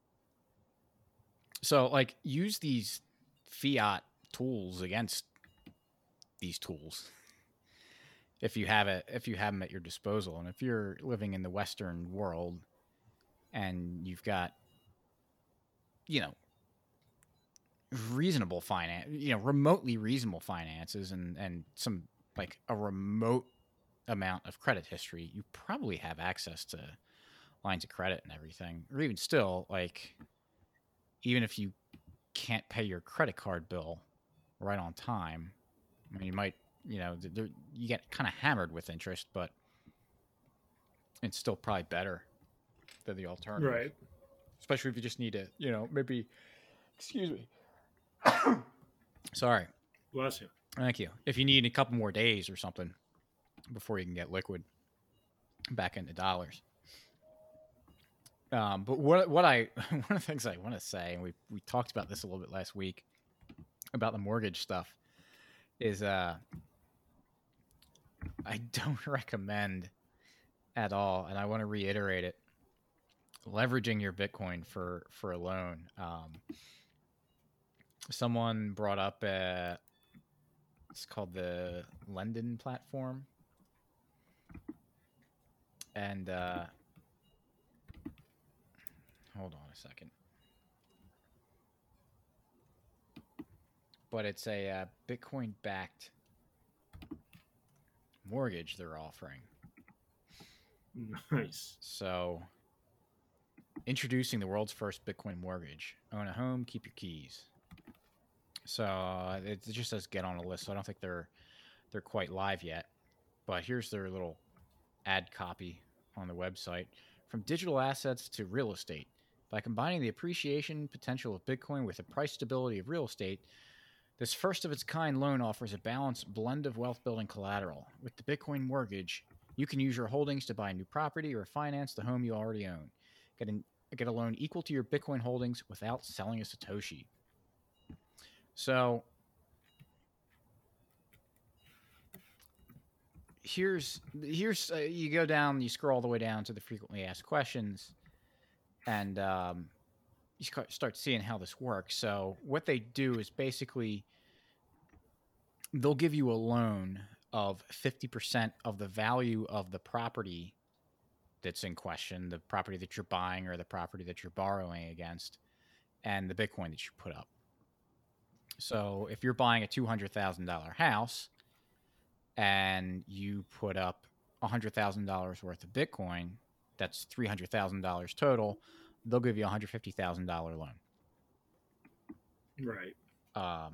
So, like, use these fiat tools against these tools if you have them at your disposal. And if you're living in the Western world and you've got, reasonable finance, remotely reasonable finances, and some, like, a remote amount of credit history, you probably have access to lines of credit and everything. Or even still, like, even if you can't pay your credit card bill right on time, I mean, you might, you get kind of hammered with interest, but it's still probably better than the alternative. Right. Especially if you just need to, maybe, excuse me. Sorry. Bless you. Thank you. If you need a couple more days or something before you can get liquid back into dollars. But what one of the things I want to say, and we talked about this a little bit last week about the mortgage stuff, is I don't recommend at all, and I want to reiterate it, leveraging your Bitcoin for a loan. Someone brought up it's called the Lending platform, and hold on a second. But it's a Bitcoin-backed mortgage they're offering. Nice. So, introducing the world's first Bitcoin mortgage. Own a home, keep your keys. So it just says get on a list. So I don't think they're quite live yet. But here's their little ad copy on the website. From digital assets to real estate. By combining the appreciation potential of Bitcoin with the price stability of real estate, this first-of-its-kind loan offers a balanced blend of wealth-building collateral. With the Bitcoin mortgage, you can use your holdings to buy a new property or finance the home you already own. Get a loan equal to your Bitcoin holdings without selling a Satoshi. So here's you go down, you scroll all the way down to the frequently asked questions, and you start seeing how this works. So what they do is basically they'll give you a loan of 50% of the value of the property that's in question, the property that you're buying or the property that you're borrowing against, and the Bitcoin that you put up. So if you're buying a $200,000 house and you put up $100,000 worth of Bitcoin, that's $300,000 total. They'll give you a $150,000 loan. Right.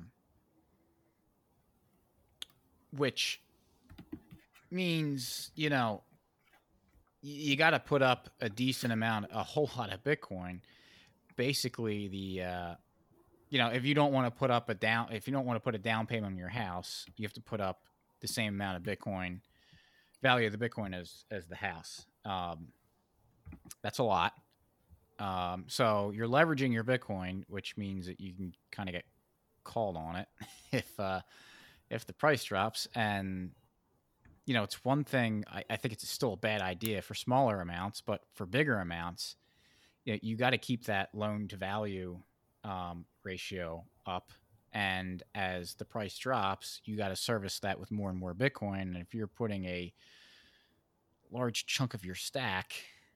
Which means, you got to put up a decent amount, a whole lot of Bitcoin. Basically, if you don't want to put up a down payment on your house, you have to put up the same amount of Bitcoin, value of the Bitcoin as the house. That's a lot. So you're leveraging your Bitcoin, which means that you can kind of get called on it if the price drops. And it's one thing. I think it's still a bad idea for smaller amounts, but for bigger amounts, you got to keep that loan to value ratio up. And as the price drops, you got to service that with more and more Bitcoin. And if you're putting a large chunk of your stack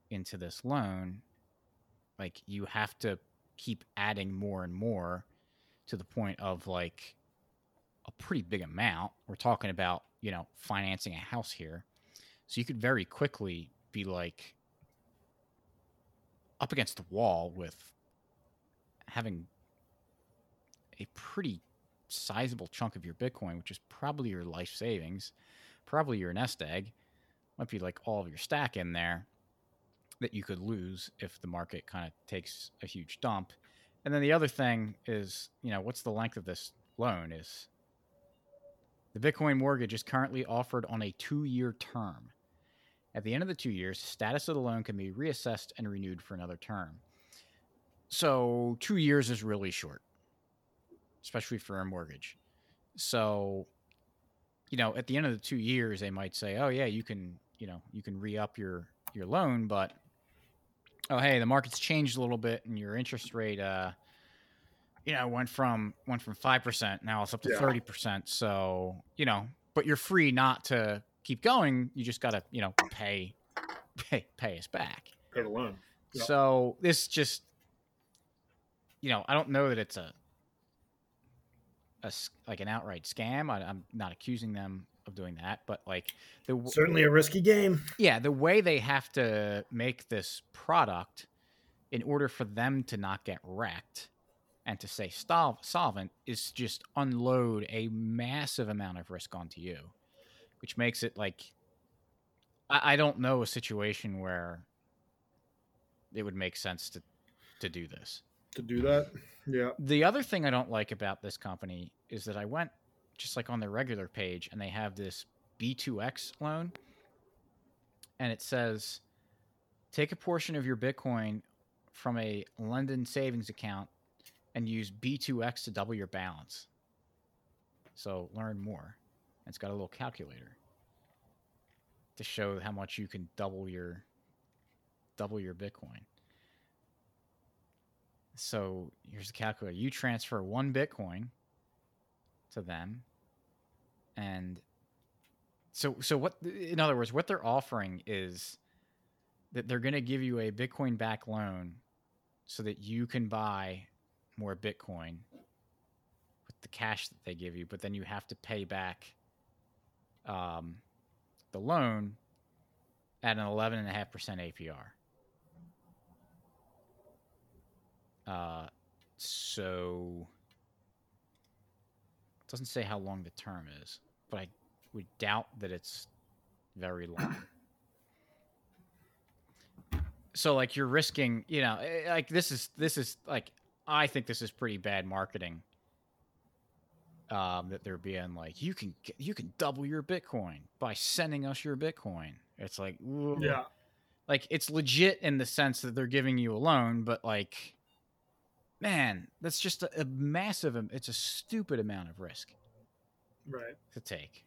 into this loan, like you have to keep adding more and more to the point of like a pretty big amount. We're talking about, financing a house here. So you could very quickly be like up against the wall with having a pretty sizable chunk of your Bitcoin, which is probably your life savings, probably your nest egg, might be like all of your stack in there that you could lose if the market kind of takes a huge dump. And then the other thing is, what's the length of this loan? Is the Bitcoin mortgage is currently offered on a 2-year term. At the end of the 2 years, status of the loan can be reassessed and renewed for another term. So 2 years is really short, especially for a mortgage. So, at the end of the 2 years, they might say, "Oh yeah, you can re-up your loan, but oh hey, the market's changed a little bit and your interest rate, went from 5%, now it's up to 30%. So, but you're free not to keep going. You just gotta, pay us back. Pay the loan. Yep. So this just, I don't know that it's like an outright scam. I'm not accusing them of doing that, but like certainly a risky game. Yeah, the way they have to make this product in order for them to not get wrecked and to stay solvent is just unload a massive amount of risk onto you, which makes it like I don't know a situation where it would make sense to do this. To do that, yeah. The other thing I don't like about this company is that I went just like on their regular page and they have this B2X loan, and it says, take a portion of your Bitcoin from a London savings account and use B2X to double your balance. So learn more. It's got a little calculator to show how much you can double your Bitcoin. So here's the calculator. You transfer 1 Bitcoin to them, and so what? In other words, what they're offering is that they're going to give you a Bitcoin-backed loan so that you can buy more Bitcoin with the cash that they give you, but then you have to pay back the loan at an 11.5% APR. So it doesn't say how long the term is, but I would doubt that it's very long. So like you're risking, like this is like, I think this is pretty bad marketing. That they're being like, you can double your Bitcoin by sending us your Bitcoin. It's like, ooh. Yeah, like it's legit in the sense that they're giving you a loan, but like, man, that's just a massive, it's a stupid amount of risk, right, to take.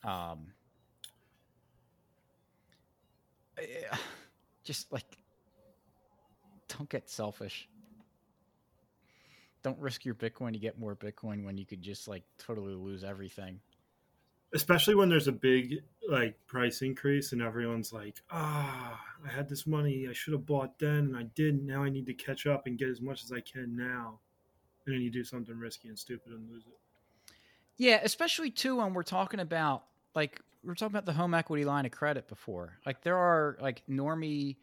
Just like, don't get selfish. Don't risk your Bitcoin to get more Bitcoin when you could just like totally lose everything. Especially when there's a big like price increase and everyone's like, I had this money, I should have bought then and I didn't. Now I need to catch up and get as much as I can now. And then you do something risky and stupid and lose it. Yeah, especially too when we're talking about the home equity line of credit before. Like there are like normie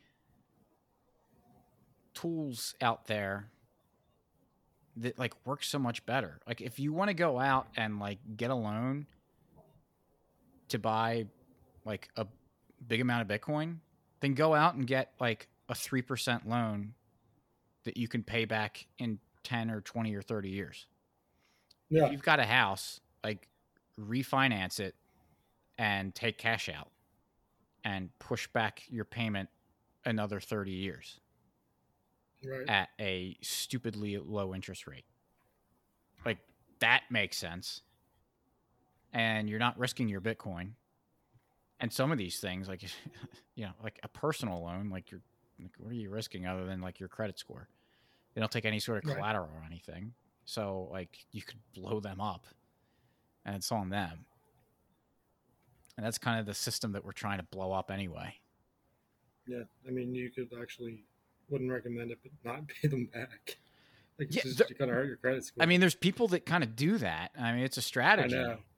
tools out there that like work so much better. Like if you want to go out and like get a loan to buy like a big amount of Bitcoin, then go out and get like a 3% loan that you can pay back in 10 or 20 or 30 years. Yeah. If you've got a house, like refinance it and take cash out and push back your payment another 30 years. Right. At a stupidly low interest rate. Like that makes sense. And you're not risking your Bitcoin. And some of these things, like, like a personal loan, like what are you risking other than like your credit score? They don't take any sort of collateral or anything. So like you could blow them up and it's on them. And that's kind of the system that we're trying to blow up anyway. Yeah, I mean, you could actually wouldn't recommend it, but not pay them back. Like it's Yeah, just you're gonna hurt your credit I score. mean, there's people that kind of do that. I mean, it's a I know. strategy.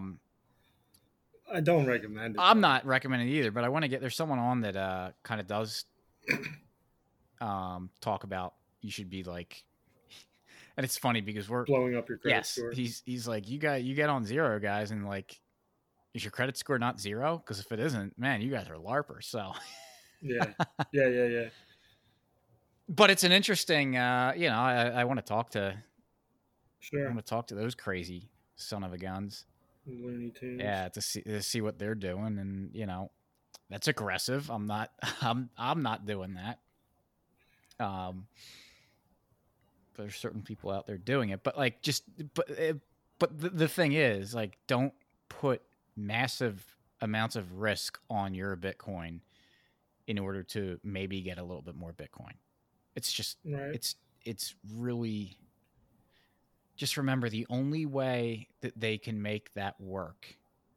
I don't recommend it I'm though. not recommending it either, but I want to get there's someone on that kind of does talk about you should be like, and it's funny because we're Blowing up your credit yes, score. he's like you get on zero guys, and like is your credit score not zero? Because if it isn't, man, you guys are larpers. So, Yeah, yeah. but it's an interesting, I want to talk to Sure. those crazy son of a guns. Looney Tunes. Yeah, to see what they're doing, and that's aggressive. I'm not I'm not doing that. Um, there's certain people out there doing it, but like but the thing is, like, don't put massive amounts of risk on your Bitcoin in order to maybe get a little bit more Bitcoin. It's just Right. it's really just remember the only way that they can make that work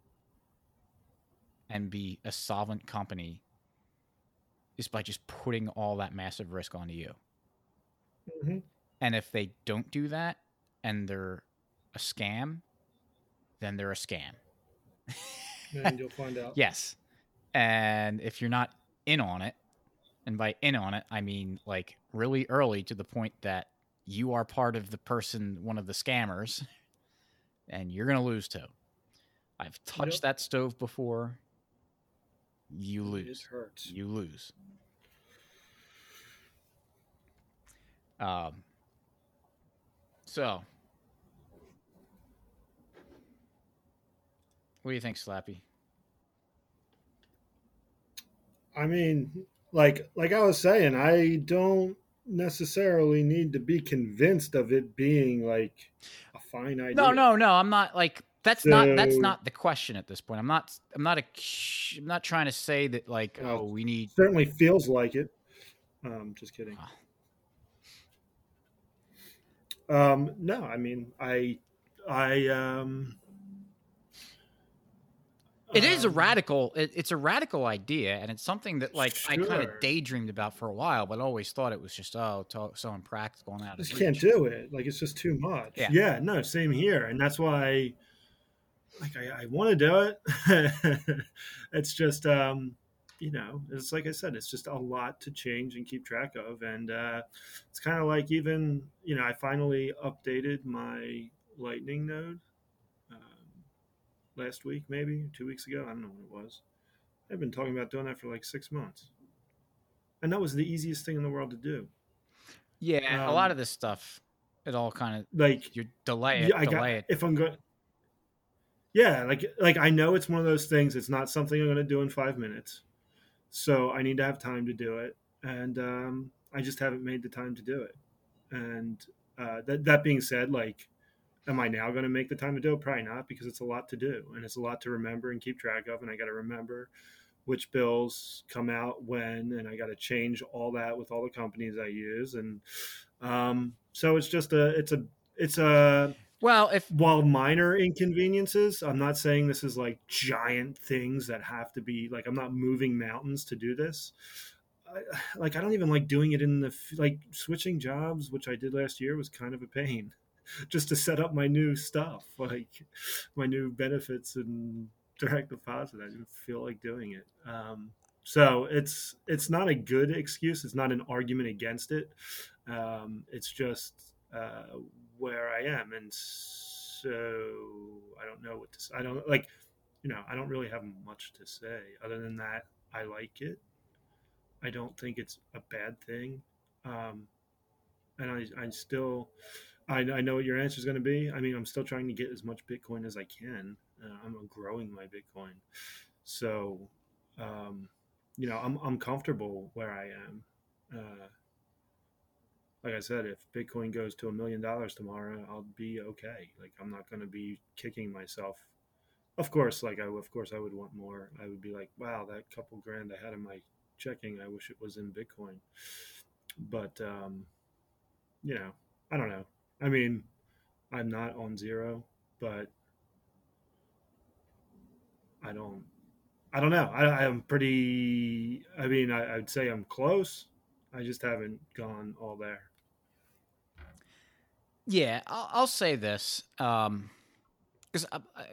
and be a solvent company is by just putting all that massive risk onto you. Mm-hmm. And if they don't do that and they're a scam, then they're a scam. And you'll find out. Yes. And if you're not in on it, and by in on it, I mean like really early to the point that you are part of one of the scammers, and you're going to lose too. I've touched that stove before. You lose. It hurts. You lose. So, what do you think, Slappy? I mean, like I was saying, I don't necessarily need to be convinced of it being like a fine idea. No. I'm not like that's So, not the question at this point. I'm not trying to say that like we need certainly feels like it. Just kidding. No, I mean, it is a radical. It's a radical idea, and it's something that like I kind of sure. daydreamed about for a while, but always thought it was just so impractical and out of Just reach. can't do it. Like it's just too much. Yeah, no, same here, and that's why. Like I want to do it. It's just it's like I said, it's just a lot to change and keep track of, and it's kind of like even I finally updated my Lightning node last week, maybe 2 weeks ago. I don't know when it was. I've been talking about doing that for like 6 months, and that was the easiest thing in the world to do. Yeah, a lot of this stuff, it all kind of like you delay yeah, it. If I'm going. Yeah, like I know it's one of those things. It's not something I'm going to do in 5 minutes, so I need to have time to do it, and I just haven't made the time to do it. And that being said, like, am I now going to make the time to do it? Probably not, because it's a lot to do and it's a lot to remember and keep track of, and I got to remember which bills come out when, and I got to change all that with all the companies I use, and so it's just it's a well, while minor inconveniences, I'm not saying this is like giant things that have to be like I'm not moving mountains to do this. I don't even like doing it in the like switching jobs, which I did last year, was kind of a pain just to set up my new stuff, like my new benefits and direct deposit. I didn't feel like doing it. So it's not a good excuse. It's not an argument against it. It's just where I am, and so I don't know what to say. I don't like, I don't really have much to say other than that. I like it. I don't think it's a bad thing, and I still, I know what your answer is going to be. I mean, I'm still trying to get as much Bitcoin as I can. I'm growing my Bitcoin, so I'm comfortable where I am. Like I said, if Bitcoin goes to $1 million tomorrow, I'll be okay. Like I'm not going to be kicking myself. Of course, of course I would want more. I would be like, wow, that couple grand I had in my checking, I wish it was in Bitcoin. But I don't know. I mean, I'm not on zero, but I don't. I don't know. I'm pretty. I mean, I'd say I'm close. I just haven't gone all there. Yeah, I'll say this. Because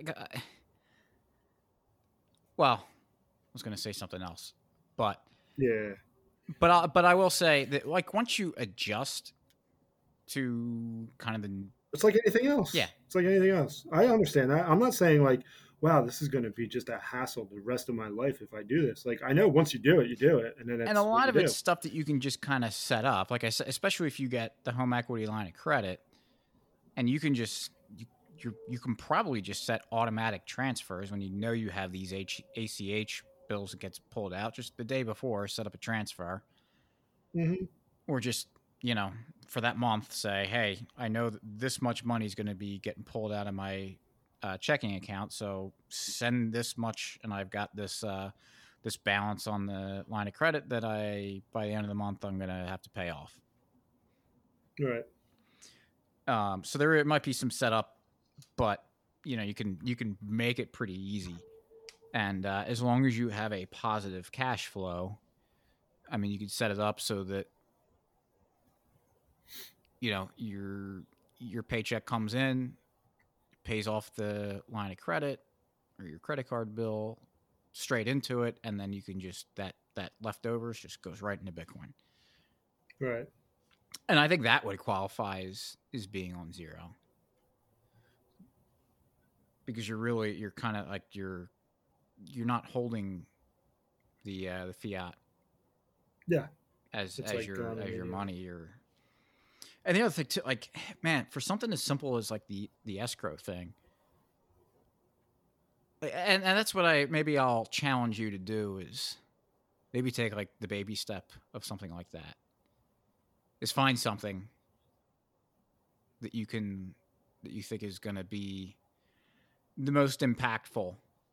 well, I was going to say something else, but Yeah, but I will say that like once you adjust to kind of the it's like anything else. yeah, It's like anything else. I understand that. I'm not saying like, wow, this is going to be just a hassle the rest of my life if I do this. Like, I know once you do it, and then and a that's what lot you of it's do. stuff that you can just kind of set up. Like I said, especially if you get the home equity line of credit, and you can just you can probably just set automatic transfers when you know you have these ACH bills that gets pulled out just the day before. Set up a transfer, Hmm. or just for that month say, hey, I know that this much money is going to be getting pulled out of my checking account, so send this much, and I've got this balance on the line of credit that I by the end of the month I'm going to have to pay off. Right. So there might be some setup, but you can make it pretty easy, and as long as you have a positive cash flow, I mean, you could set it up so that your paycheck comes in, pays off the line of credit or your credit card bill straight into it, and then you can just that leftovers just goes right into Bitcoin. Right. And I think that would qualify as being on zero, because you're kind of like you're not holding the fiat Yeah. as It's as like your gone as your immediately. money. And the other thing too, like, man, for something as simple as like the escrow thing, and that's what I'll challenge you to do is maybe take like the baby step of something like that. Is find something that you think is going to be the most impactful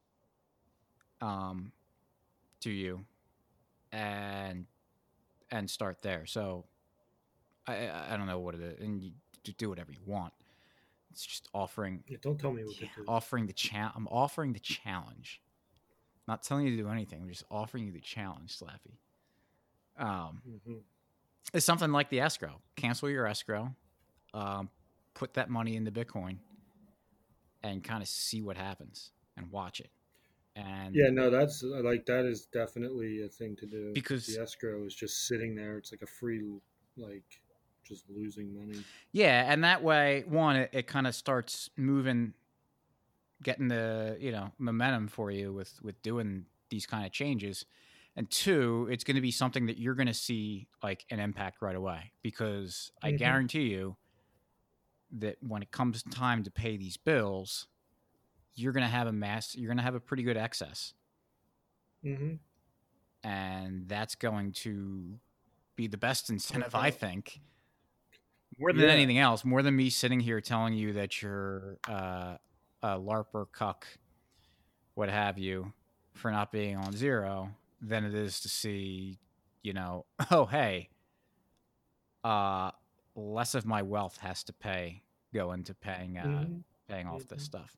um, to you, and start there. So I don't know what it is, and you do whatever you want. It's just offering Yeah, don't tell me what to do. offering I'm offering the challenge. I'm not telling you to do anything. I'm just offering you the challenge, Slappy. Hmm. It's something like the escrow. Cancel your escrow. Um, put that money into Bitcoin and kind of see what happens and watch it. And Yeah, no, that's like that is definitely a thing to do. because The escrow is just sitting there. It's like a free, like, just losing money. yeah, and that way, one, it kind of starts moving, getting the momentum for you with doing these kind of changes, and two, it's going to be something that you're going to see like an impact right away, because I Hmm. guarantee you that when it comes time to pay these bills, you're going to have a pretty good excess, Hmm. and that's going to be the best No incentive, I problem. think, more than Yeah. anything else, more than me sitting here telling you that you're a larper cuck, what have you, for not being on zero, than it is to see, oh hey, uh, less of my wealth has to go into Hmm. paying off this Hmm. stuff.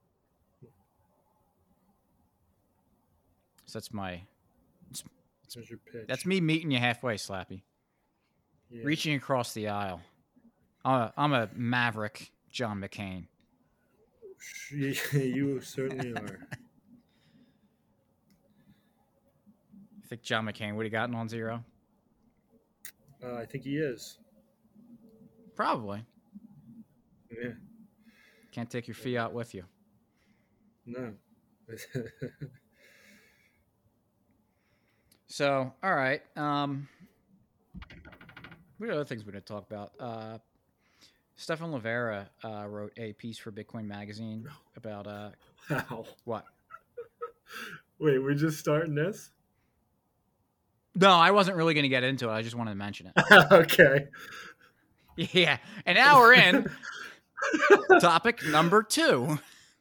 So it's, There's your that's pitch. me meeting you halfway, Slappy, Yeah. reaching across the aisle. I'm a maverick, John McCain. You certainly are. You think John McCain would have gotten on zero? I think he is. Probably. Yeah. Can't take your fiat with you. No. So, all right. What other things we're going to talk about? Stefan Livera wrote a piece for Bitcoin Magazine about Wow. what? Wait, we're just starting this? No, I wasn't really going to get into it. I just wanted to mention it. Okay. Yeah, and now we're in topic number 2.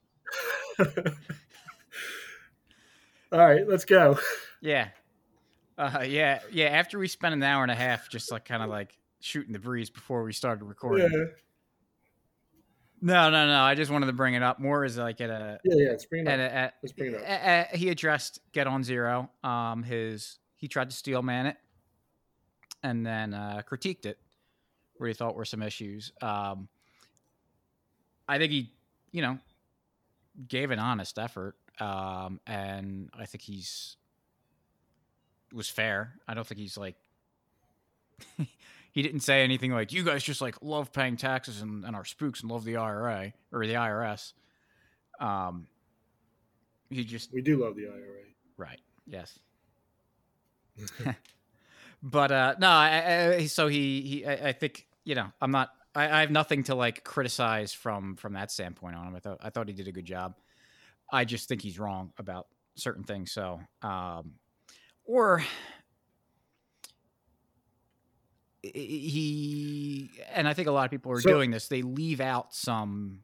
All right, let's go. Yeah, yeah. After we spent an hour and a half just like kind of like shooting the breeze before we started recording. Yeah. No. I just wanted to bring it up more as like Yeah. Let's bring it up. Let's bring it up. he addressed Get On Zero. He tried to steel man it and then critiqued it where he thought were some issues. I think he, gave an honest effort, and I think was fair. I don't think he's like he didn't say anything like you guys just like love paying taxes and are spooks and love the IRA or the IRS. We do love the IRA, right? Yes. But no, I think I'm not. I have nothing to like criticize from that standpoint on him. I thought he did a good job. I just think he's wrong about certain things. So, or and I think a lot of people are doing this. They leave out some,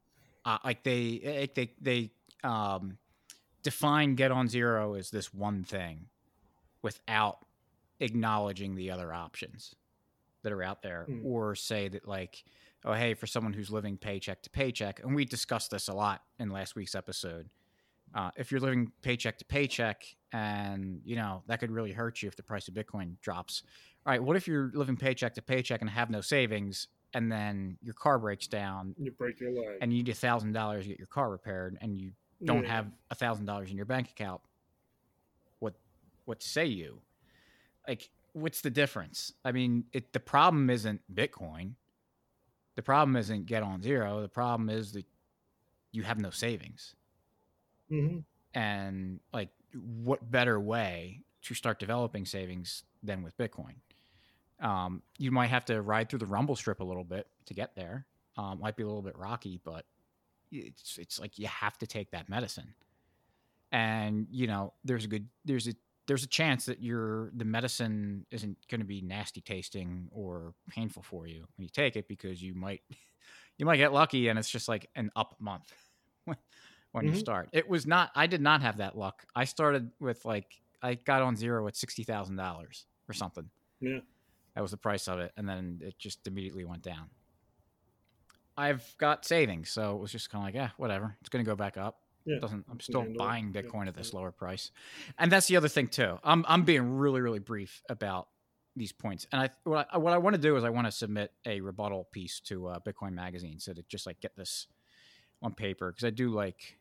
they define Get On Zero as this one thing without acknowledging the other options that are out there, or say that like, oh, hey, for someone who's living paycheck to paycheck, and we discussed this a lot in last week's episode. If you're living paycheck to paycheck and, that could really hurt you if the price of Bitcoin drops. All right, what if you're living paycheck to paycheck and have no savings and then your car breaks down? You break your leg. And you need $1,000 to get your car repaired and you don't have $1,000 in your bank account. What say you? Like, what's the difference? I mean, the problem isn't Bitcoin. The problem isn't Get On Zero. The problem is that you have no savings. Mm-hmm. And like, what better way to start developing savings than with Bitcoin? You might have to ride through the rumble strip a little bit to get there. Might be a little bit rocky, but it's like you have to take that medicine. And there's a chance that the medicine isn't going to be nasty tasting or painful for you when you take it, because you might get lucky and it's just like an up month when you start. I did not have that luck. I started with I got On Zero at $60,000 or something. Yeah. That was the price of it. And then it just immediately went down. I've got savings, so it was just kind of like, whatever. It's going to go back up. Yeah. I'm still buying Bitcoin at this lower price. And that's the other thing too. I'm being really, really brief about these points. And what I want to do is I want to submit a rebuttal piece to Bitcoin Magazine, so to just like get this on paper, because I do like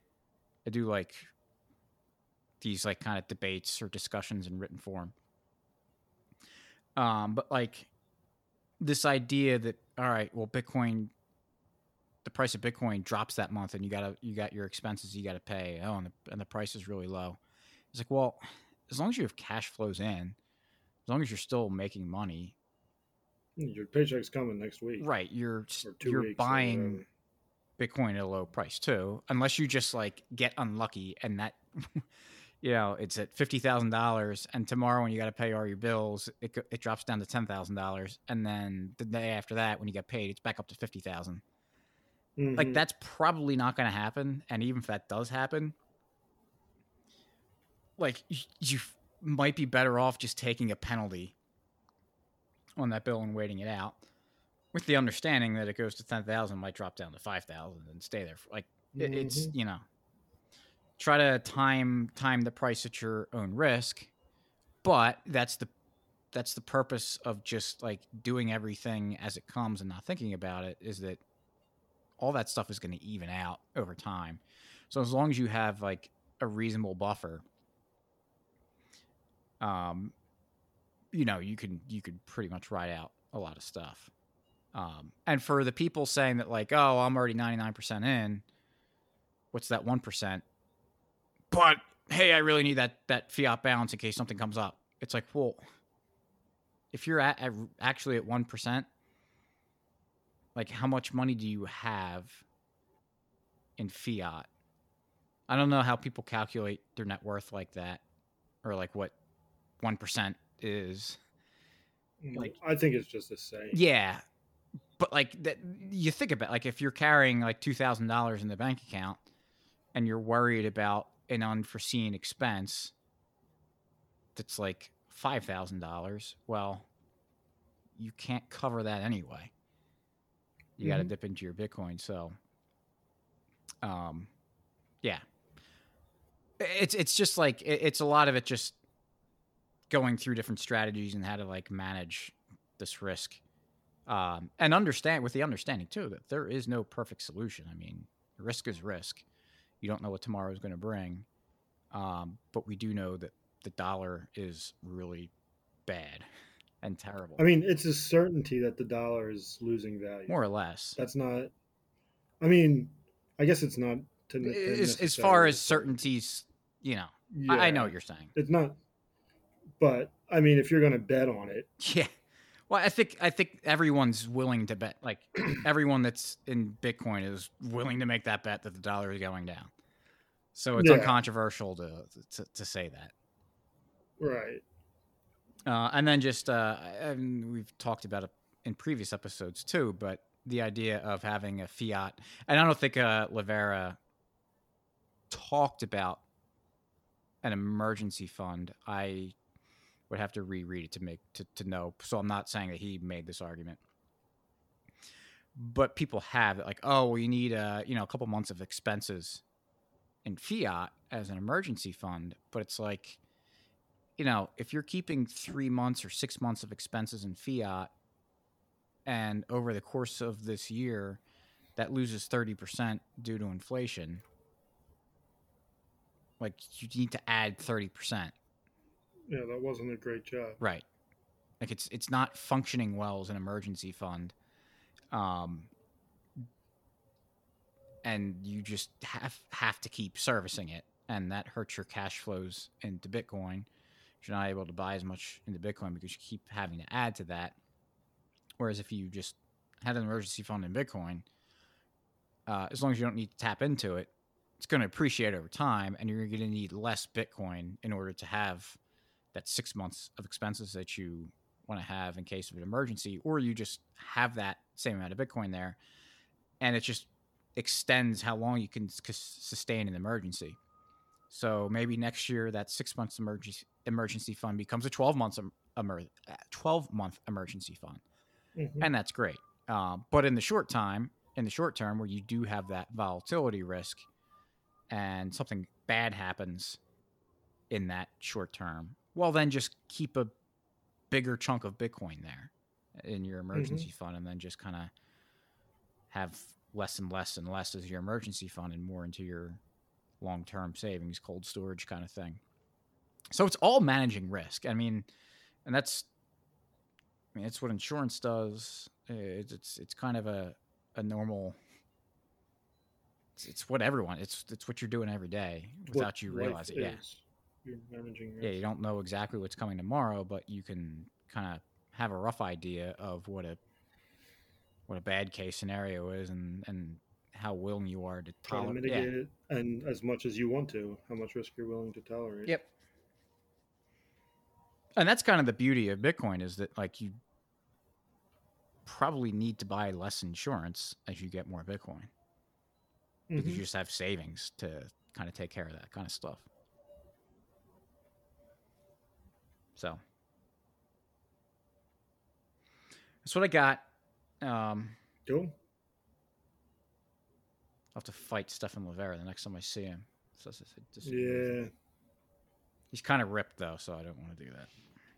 these like kind of debates or discussions in written form. But like this idea that, all right, well, Bitcoin, the price of Bitcoin drops that month and you got your expenses you got to pay. Oh, and the price is really low. It's like, well, as long as you have cash flows in, as long as you're still making money, your paycheck's coming next week. Right. You're buying Bitcoin at a low price too, unless you just like get unlucky and that, it's at $50,000 and tomorrow when you got to pay all your bills, it drops down to $10,000. And then the day after that, when you get paid, it's back up to 50,000. Mm-hmm. Like that's probably not going to happen. And even if that does happen, like you might be better off just taking a penalty on that bill and waiting it out, with the understanding that it goes to 10,000, might drop down to 5,000 and stay there. It's try to time the price at your own risk, but that's the purpose of just like doing everything as it comes and not thinking about it, is that all that stuff is going to even out over time. So as long as you have like a reasonable buffer, you could pretty much ride out a lot of stuff. And for the people saying that like, oh, I'm already 99% in, what's that 1%? But hey, I really need that fiat balance in case something comes up. It's like, well, if you're actually at 1%, like how much money do you have in fiat? I don't know how people calculate their net worth like that, or like what 1% is. Like, I think it's just the same. Yeah. But like that, you think about like if you're carrying like $2,000 in the bank account and you're worried about an unforeseen expense that's like $5,000, well, you can't cover that anyway. You got to dip into your Bitcoin. So Yeah, it's just like it's a lot of it just going through different strategies and how to like manage this risk, and understand with the understanding too that there is no perfect solution. I mean, risk is risk. You don't know what tomorrow is going to bring, but we do know that the dollar is really bad and terrible, I mean, it's a certainty that the dollar is losing value. more or less. That's not. I mean, I guess it's not to As far necessarily a as certainty. certainties, you know, I know Yeah, what you're saying. it's not. But I mean, if you're going to bet on it, Yeah. Well, I think everyone's willing to bet. Like everyone that's in Bitcoin is willing to make that bet that the dollar is going down. So it's yeah, uncontroversial to say that. right. And then just and we've talked about it in previous episodes too, but the idea of having a fiat, and I don't think Livera talked about an emergency fund. I would have to reread it to know. So I'm not saying that he made this argument, but people have it like, oh, well, you need a couple months of expenses in fiat as an emergency fund, but it's like, if you're keeping 3 months or 6 months of expenses in fiat, and over the course of this year, that loses 30% due to inflation, like you need to add 30%, Yeah, that wasn't a great job. right? Like it's not functioning well as an emergency fund, and you just have to keep servicing it, and that hurts your cash flows into Bitcoin. You're not able to buy as much into Bitcoin because you keep having to add to that. Whereas if you just had an emergency fund in Bitcoin, as long as you don't need to tap into it, it's going to appreciate over time, and you're going to need less Bitcoin in order to have that 6 months of expenses that you want to have in case of an emergency, or you just have that same amount of Bitcoin there, and it just extends how long you can sustain an emergency. So maybe next year that 6 months emergency fund becomes a 12-month emergency fund, Mm-hmm. and that's great. But in the short term, where you do have that volatility risk, and something bad happens in that short term, well, then just keep a bigger chunk of Bitcoin there in your emergency fund, and then just kind of have less and less and less as your emergency fund and more into your long-term savings, cold storage kind of thing. So it's all managing risk. I mean, and it's what insurance does. It's kind of a normal. It's what everyone. It's what you're doing every day without you realizing it. Yeah, you're managing risk. Yeah. You don't know exactly what's coming tomorrow, but you can kind of have a rough idea of what a bad case scenario is, and how willing you are to Try to tolerate. mitigate it, and as much as you want to, how much risk you're willing to tolerate. Yep. And that's kind of the beauty of Bitcoin, is that like you probably need to buy less insurance as you get more Bitcoin, because you just have savings to kind of take care of that kind of stuff. So that's what I got. Cool. I'll have to fight Stefan Livera the next time I see him. So Yeah. He's kind of ripped though, so I don't want to do that.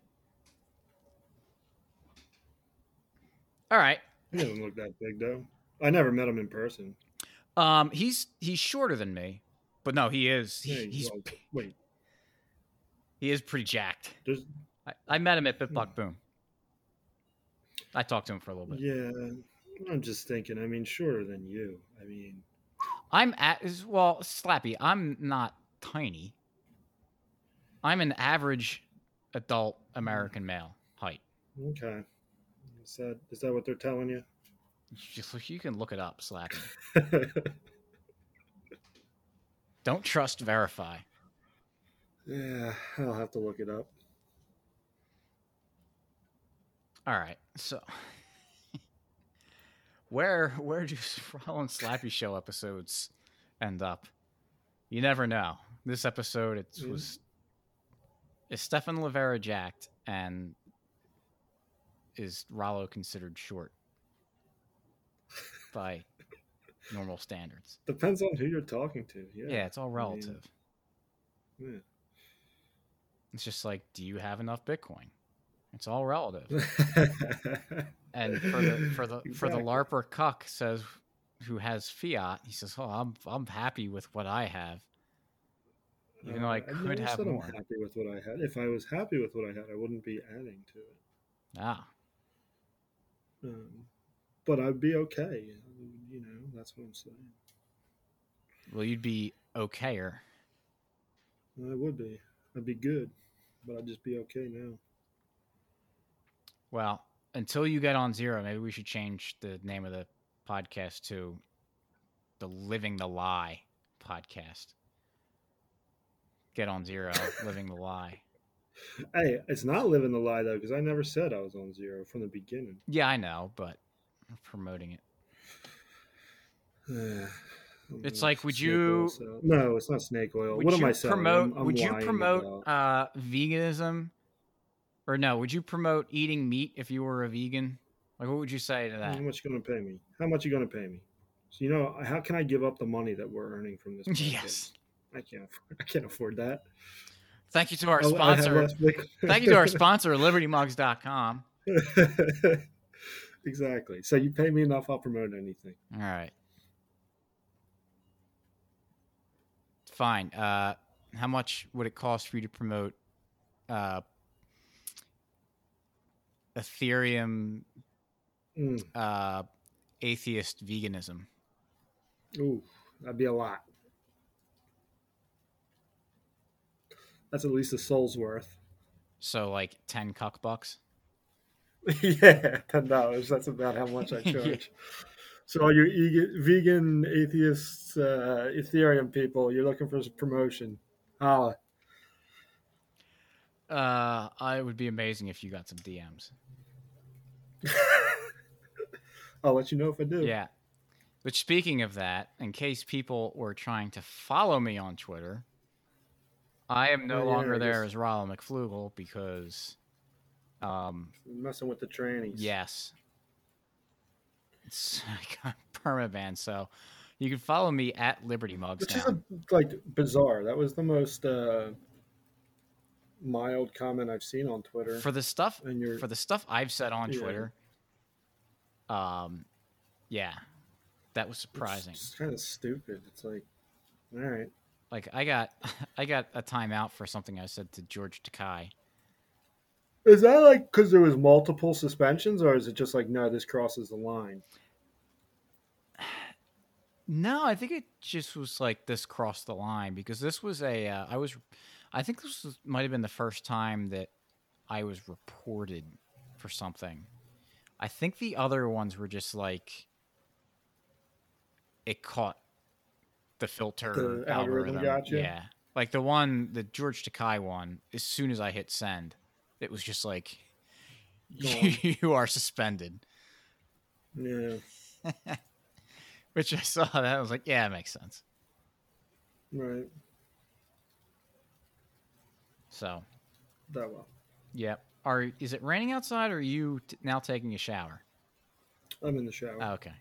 All right. He doesn't look that big though. I never met him in person. He's shorter than me, but no, he is. Wait. He is pretty jacked. There's... I met him at BitBlock Boom. I talked to him for a little bit. Yeah, I'm just thinking. I mean, shorter than you. I mean, Slappy. I'm not tiny. I'm an average adult American male height. Okay. Is that what they're telling you? You can look it up, Slappy. Don't trust, verify. Yeah, I'll have to look it up. All right, so where do Roland Slappy Show episodes end up? You never know. This episode, is Stefan Livera jacked, and is Rollo considered short by normal standards. Depends on who you're talking to. Yeah. Yeah, it's all I mean, relative. yeah. It's just like, do you have enough Bitcoin? It's all relative. And for the Exactly. LARPer cuck says, who has fiat, he says, "Oh, I'm happy with what I have, even though I I've could never have said I'm more." happy with what I had. If I was happy with what I had, I wouldn't be adding to it. Ah, But I'd be okay. That's what I'm saying. well, you'd be okayer. I would be. I'd be good, but I'd just be okay now. Well, until you get on zero, maybe we should change the name of the podcast to the Living the Lie podcast. Get on zero, living the lie. Hey, it's not living the lie though, because I never said I was on zero from the beginning. Yeah, I know, but I'm promoting it. It's like, would you? No, it's not snake oil. What am I selling? Would you promote about... veganism, or no? Would you promote eating meat if you were a vegan? Like, what would you say to that? How much you going to pay me? How much you going to pay me? So how can I give up the money that we're earning from this podcast? Yes, I can't afford that. Thank you to our sponsor. Thank you to our sponsor, LibertyMugs.com. Exactly. So you pay me enough, I'll promote anything. All right. Fine. How much would it cost for you to promote Ethereum atheist veganism? Ooh, that'd be a lot. That's at least a soul's worth. So like 10 cuck bucks? Yeah, $10. That's about how much I charge. Yeah. So all you vegan, atheists, Ethereum people, you're looking for some promotion. It would be amazing if you got some DMs. I'll let you know if I do. Yeah. But speaking of that, in case people were trying to follow me on Twitter, I am no longer there as Rollo McFlugel because... messing with the trannies. Yes. I got permaban, so you can follow me at Liberty Mugs. Which is bizarre. That was the most mild comment I've seen on Twitter. For the stuff I've said on Twitter, yeah, that was surprising. It's kind of stupid. It's like, all right. Like I got a timeout for something I said to George Takei. Is that like because there was multiple suspensions, or is it just like, no, this crosses the line? No, I think it just was like this crossed the line because this was I think this might have been the first time that I was reported for something. I think the other ones were just like it caught the filter algorithm. Gotcha. Yeah, like the George Takei one. As soon as I hit send, it was just like you are suspended. Yeah. Which I saw that I was like, yeah, it makes sense. Right. So. That well. Yep. Is it raining outside, or are you now taking a shower? I'm in the shower. Oh, okay.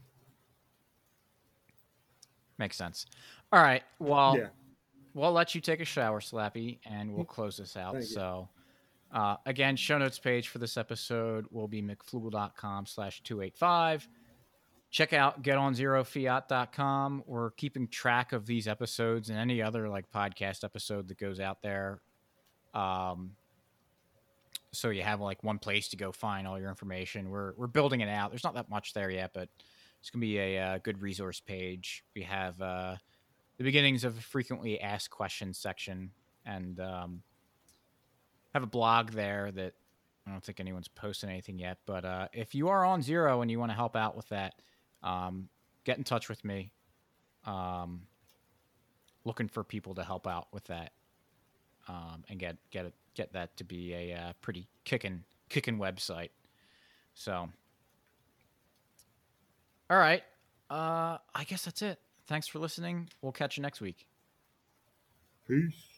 Makes sense. All right. Well, yeah. We'll let you take a shower, Slappy, and we'll close this out. So, again, show notes page for this episode will be mcflugel.com/285. Check out getonzerofiat.com. We're keeping track of these episodes and any other like podcast episode that goes out there. So you have like one place to go find all your information. We're building it out. There's not that much there yet, but it's going to be a good resource page. We have the beginnings of a frequently asked questions section, and have a blog there that I don't think anyone's posted anything yet. But if you are on zero and you want to help out with that, get in touch with me. Looking for people to help out with that, and get that to be a pretty kicking website. So, all right, I guess that's it. Thanks for listening. We'll catch you next week. Peace.